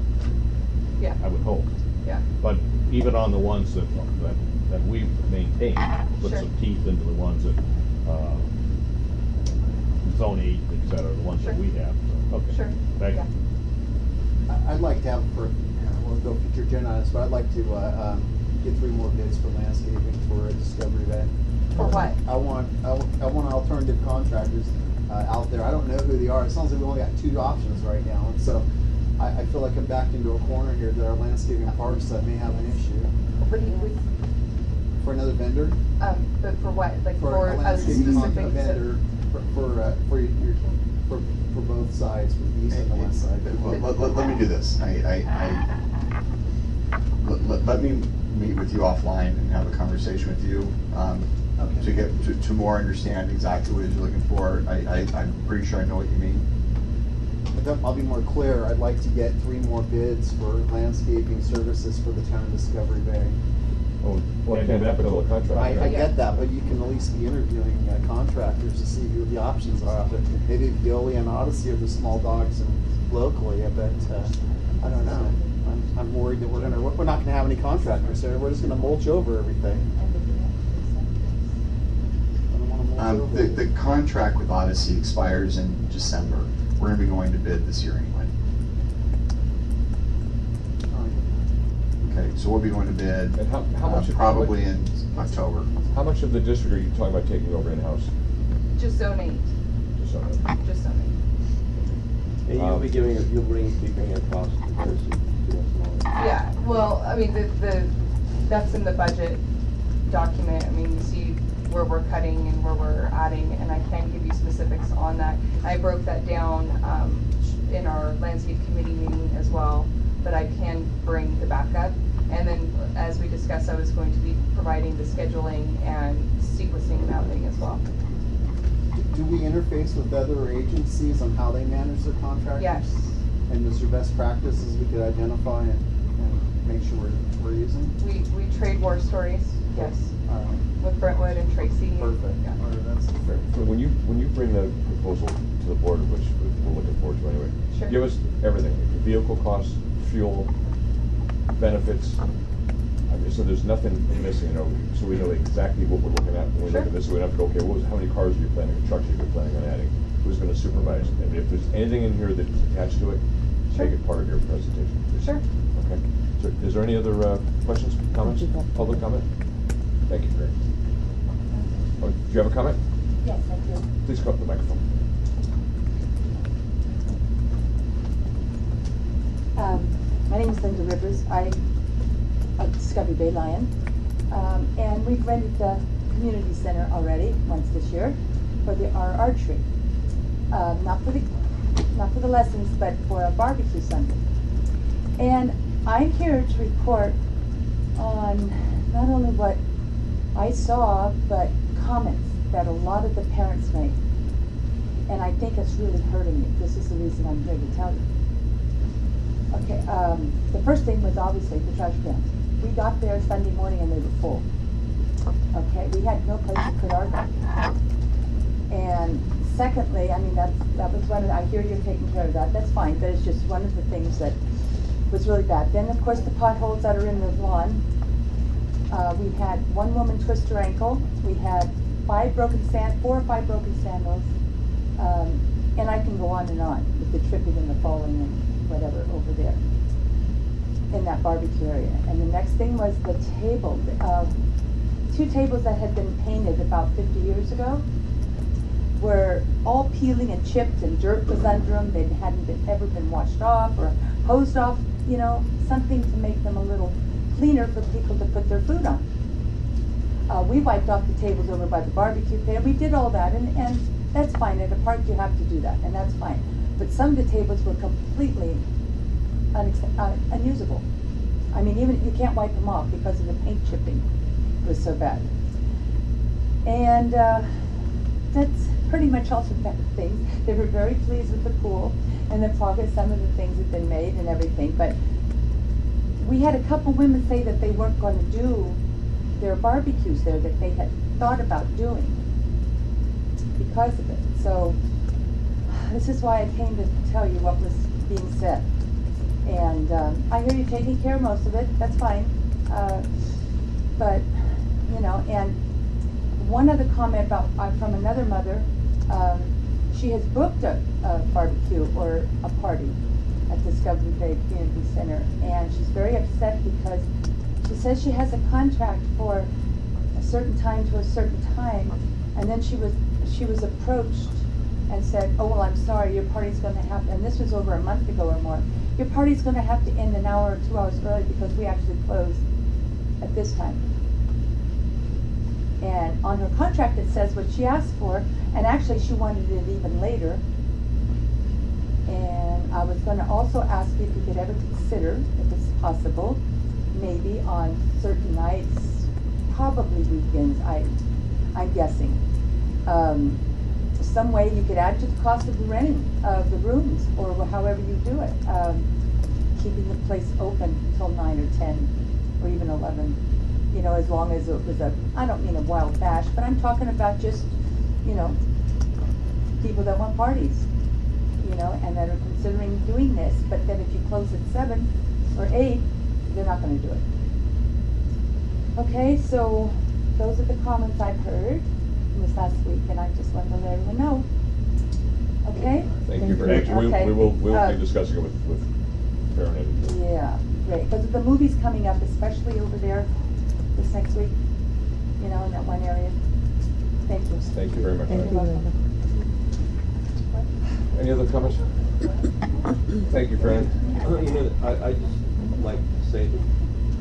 Yeah, I would hope. yeah, But even on the ones that, that, that we've maintained, put Sure. some teeth into the ones that, uh, zone eight, et cetera, the ones that Sure. we have, so, okay. Sure. Thank you. yeah. I- I'd like to have, for, we'll go future agenda items, but I'd like to, uh, um, get three more bids for landscaping for a Discovery Bay. For what? I want, I, w- I want alternative contractors, uh, out there. I don't know who they are. It sounds like we only got two options right now, and so I, I feel like I'm backed into a corner here that our landscaping parks that may have an issue. What do you, what- For another vendor? um, but for what, like For for a a landscaping specific? vendor, for, for, uh, for your, for, for both sides, for the east and the west side. Let, let- let- let me do this. I, I, I, let, let- let me meet with you offline and have a conversation with you, um, Okay. to get, to, to more understand exactly what it is you're looking for. I, I, I'm pretty sure I know what you mean. But then I'll be more clear. I'd like to get three more bids for landscaping services for the town of Discovery Bay. Oh, well, can't happen till the contract. I, I right? get that, but you can at least be interviewing uh, contractors to see who the options are out there. Maybe Yoli and Odyssey are the small dogs and locally, I bet, uh, I don't know. I'm, I'm worried that we're gonna, we're not gonna have any contractors there. We're just gonna mulch over everything. I don't wanna mulch Um, over the, it. the contract with Odyssey expires in December. We're gonna be going to bid this year anyway. Okay, so we'll be going to bid, And how, how uh, much? probably in October. How much of the district are you talking about taking over in-house? Just zone eight, Just so I know. just zone eight. And you'll be giving, you'll bring, be bringing a cost comparison to us and all that. Yeah, well, I mean, the, the, that's in the budget document. I mean, you see where we're cutting and where we're adding, and I can give you specifics on that. I broke that down, um, in our landscape committee meeting as well, but I can bring the backup. And then, as we discussed, I was going to be providing the scheduling and sequencing mapping as well. Do we interface with other agencies on how they manage their contractors? Yes. And is there best practices we could identify and, and make sure we're, we're using? We, we trade war stories, yes, All right. with Brentwood and Tracy. Perfect. Yeah. All right, that's fair. So when you, when you bring the proposal to the board, which we're looking forward to anyway, Sure. give us everything, vehicle costs, fuel, benefits. I mean, so there's nothing missing, you know, so we know exactly what we're looking at when we Sure. look at this, so we don't have to go, okay, what was, how many cars are you planning, or trucks are you planning on adding? Who's gonna supervise it? And if there's anything in here that's attached to it, Sure. make it part of your presentation. please. Sure. Okay. So is there any other, uh, questions, comments, public comment? Thank you, Mary. Oh, do you have a comment? Yes, I do. Please come up to the microphone. Um, my name is Linda Rivers. I'm a Discovery Bay Lion. Um, and we've rented the community center already once this year for the, our archery. Um, not for the not for the lessons, but for a barbecue Sunday. And I'm here to report on not only what I saw, but comments that a lot of the parents make. And I think it's really hurting you. This is the reason I'm here to tell you. Okay, um, the first thing was obviously the trash cans. We got there Sunday morning and they were full. Okay, we had no place to put our garbage. And secondly, I mean, that's, that was one of the, I hear you're taking care of that, that's fine, but it's just one of the things that was really bad. Then, of course, the potholes that are in the lawn. Uh, we had one woman twist her ankle. We had five broken sand, four or five broken sandals. Um, and I can go on and on with the tripping and the falling and whatever over there in that barbecue area. And the next thing was the table. Uh, two tables that had been painted about fifty years ago were all peeling and chipped, and dirt was under them. They hadn't been, ever been washed off or hosed off, you know, something to make them a little cleaner for people to put their food on. Uh, we wiped off the tables over by the barbecue pit, and we did all that, and, and that's fine. At a park, you have to do that, and that's fine. But some of the tables were completely unex- uh, unusable. I mean, even you can't wipe them off because of the paint chipping. It was so bad. And uh, that's pretty much all the things. They were very pleased with the pool and the progress. Some of the things had been made and everything, but we had a couple women say that they weren't going to do their barbecues there, that they had thought about doing because of it. So this is why I came to tell you what was being said. And um, I hear you taking care of most of it. That's fine. Uh, but, you know, and one other comment about uh, from another mother, um, she has booked a, a barbecue or a party at Discovery Bay Community Center, and she's very upset because she says she has a contract for a certain time to a certain time, and then she was she was approached and said, "Oh well, I'm sorry, your party's going to have to," and this was over a month ago or more. "Your party's going to have to end an hour or two hours early because we actually close at this time." And on her contract it says what she asked for, and actually she wanted it even later. And I was going to also ask you if you could ever consider, if it's possible, maybe on certain nights, probably weekends, I, I'm guessing, um, some way you could add to the cost of the renting of the rooms, or however you do it, um, keeping the place open until nine or ten, or even eleven. You know, as long as it was a, I don't mean a wild bash, but I'm talking about just, you know, people that want parties, you know, and that are considering doing this, but then if you close at seven or eight, they're not going to do it. Okay, so those are the comments I've heard from this last week, and I just wanted to let everyone know. Okay? Thank you very much. We, Okay. we will, we will Uh, be discussing it with, with Karen and. Yeah, great, because the movie's coming up, especially over there this next week, you know, in that one area. Thank you. Thank you very much. You're welcome. Any other comments? Thank you, Fran. You know, I, I just like to say that,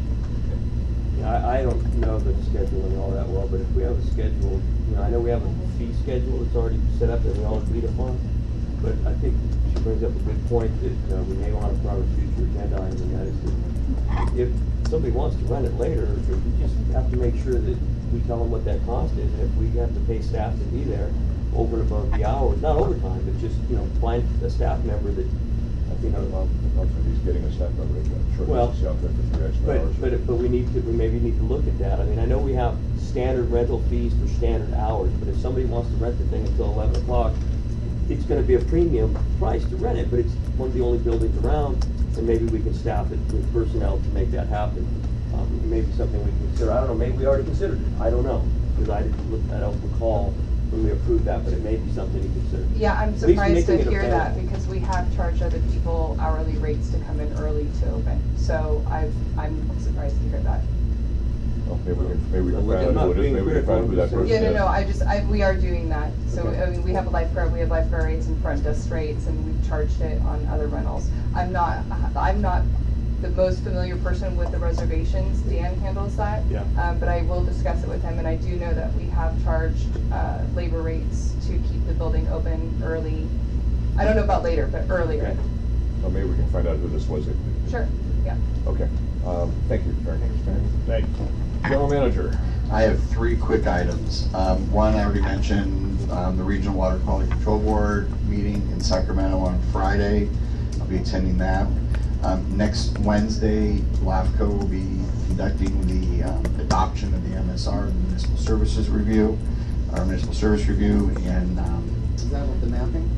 I, I don't know the schedule and all that well, but if we have a schedule, you know, I know we have a fee schedule that's already set up that we all agreed upon, but I think she brings up a good point that uh, we may want to put on a future agenda item, and that is that if somebody wants to rent it later, we just have to make sure that we tell them what that cost is, and if we have to pay staff to be there over and above the hours, not overtime, but just, you know, find a staff member that, you know, Well, he's getting a staff member, sure, Well, he's out there for three extra hours. But, but, but we need to, we maybe need to look at that. I mean, I know we have standard rental fees for standard hours, but if somebody wants to rent the thing until eleven o'clock, it's gonna be a premium price to rent it, but it's one of the only buildings around, and maybe we can staff it with personnel to make that happen. Um, maybe something we can consider. I don't know, maybe we already considered it. I don't know, because I didn't look, I don't recall when we approved that, but it may be something to consider. Yeah, I'm At least surprised making to it hear that available. because we have charged other people hourly rates to come in early to open. So I've, I'm surprised to hear that. Well, maybe we can, maybe we can Well, find I'm out not who it is, being maybe we can find out who that critical, I'm person Yeah, is. no, no, I just, I, we are doing that. So, Okay. I mean, we have a lifeguard, we have lifeguard rates and front desk rates, and we've charged it on other rentals. I'm not, I'm not the most familiar person with the reservations. Dan handles that. Yeah. Um, but I will discuss it with him, and I do know that we have charged, uh, labor rates to keep the building open early. I don't know about later, but earlier. Well, maybe we can find out who this was. Sure, yeah. Okay, um, thank you, Karen. Thanks. General Manager. I have three quick items. Um, one, I already mentioned, um, the Regional Water Quality Control Board meeting in Sacramento on Friday. I'll be attending that. Um, next Wednesday, LAFCO will be conducting the um, adoption of the M S R, the Municipal Services Review, our Municipal Service Review, and um, Is that what the mapping?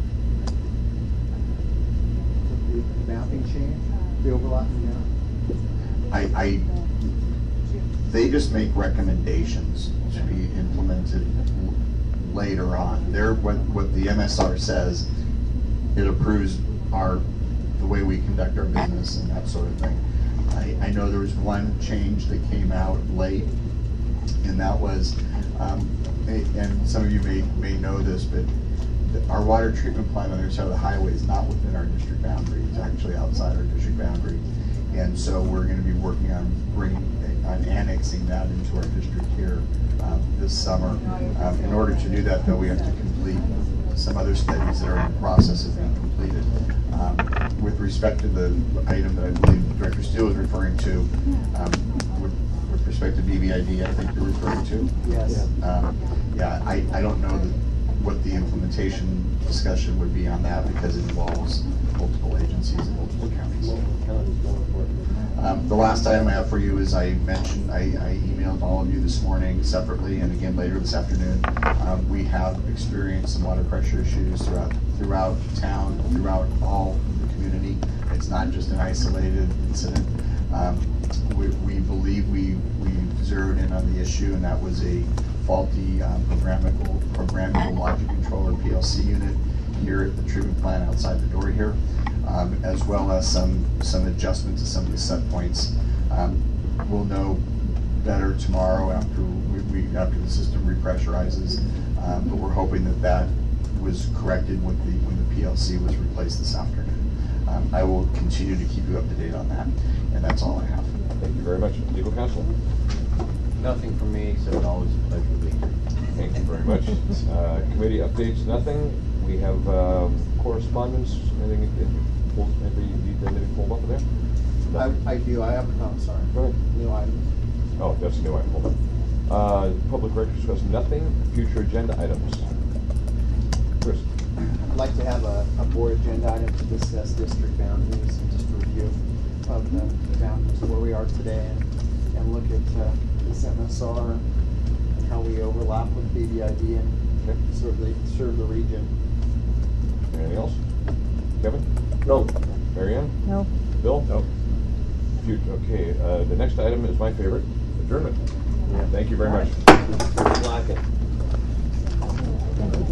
The mapping change, the overlapping map? I, I, they just make recommendations to be implemented later on. There, what, what the M S R says, it approves our, the way we conduct our business and that sort of thing. I, I know there was one change that came out late, and that was, um, and some of you may, may know this, but the- our water treatment plant on the other side of the highway is not within our district boundary. It's actually outside our district boundary. And so we're gonna be working on bringing, on annexing that into our district here um, this summer. Um, In order to do that, though, we have to complete some other studies that are in the process of being completed. Um, With respect to the item that I believe Director Steele is referring to, um, with, with respect to B B I D, I think you're referring to? Yes. Um, Yeah, I, I don't know that what the implementation discussion would be on that because it involves multiple agencies and multiple counties. Um, the last item I have for you is I mentioned, I, I emailed all of you this morning separately and again later this afternoon. Um, we have experienced some water pressure issues throughout, throughout town, throughout all of the community. It's not just an isolated incident. Um, we, we believe we, we zeroed in on the issue, and that was a faulty um, programmable, programmable logic controller P L C unit here at the treatment plant outside the door here, um, as well as some some adjustments to some of the set points. Um, we'll know better tomorrow after we, we after the system repressurizes, um, but we're hoping that that was corrected when the when the P L C was replaced this afternoon. Um, I will continue to keep you up to date on that, and that's all I have. Thank you very much. Legal counsel? Nothing from me, except always a pleasure to be here. Thank you very much. Uh, committee updates, nothing. We have um, correspondence. Anything, anything, pulled- anything you need anything pulled up there? I, I do, I have, oh, sorry. Go ahead. New items. Oh, that's a new item. Hold on. Uh, public records discuss nothing. Future agenda items. Chris? I'd like to have a, a board agenda item to discuss district boundaries and just a review of the, the boundaries, where we are today, and, and look at uh, this M S R and how we overlap with B B I D and okay. serve the, serve the region. Anything else? Kevin? No. Mary Ann? No. Bill? No. Future, okay, uh, the next item is my favorite, adjournment. Yeah. Thank you very much. Like it.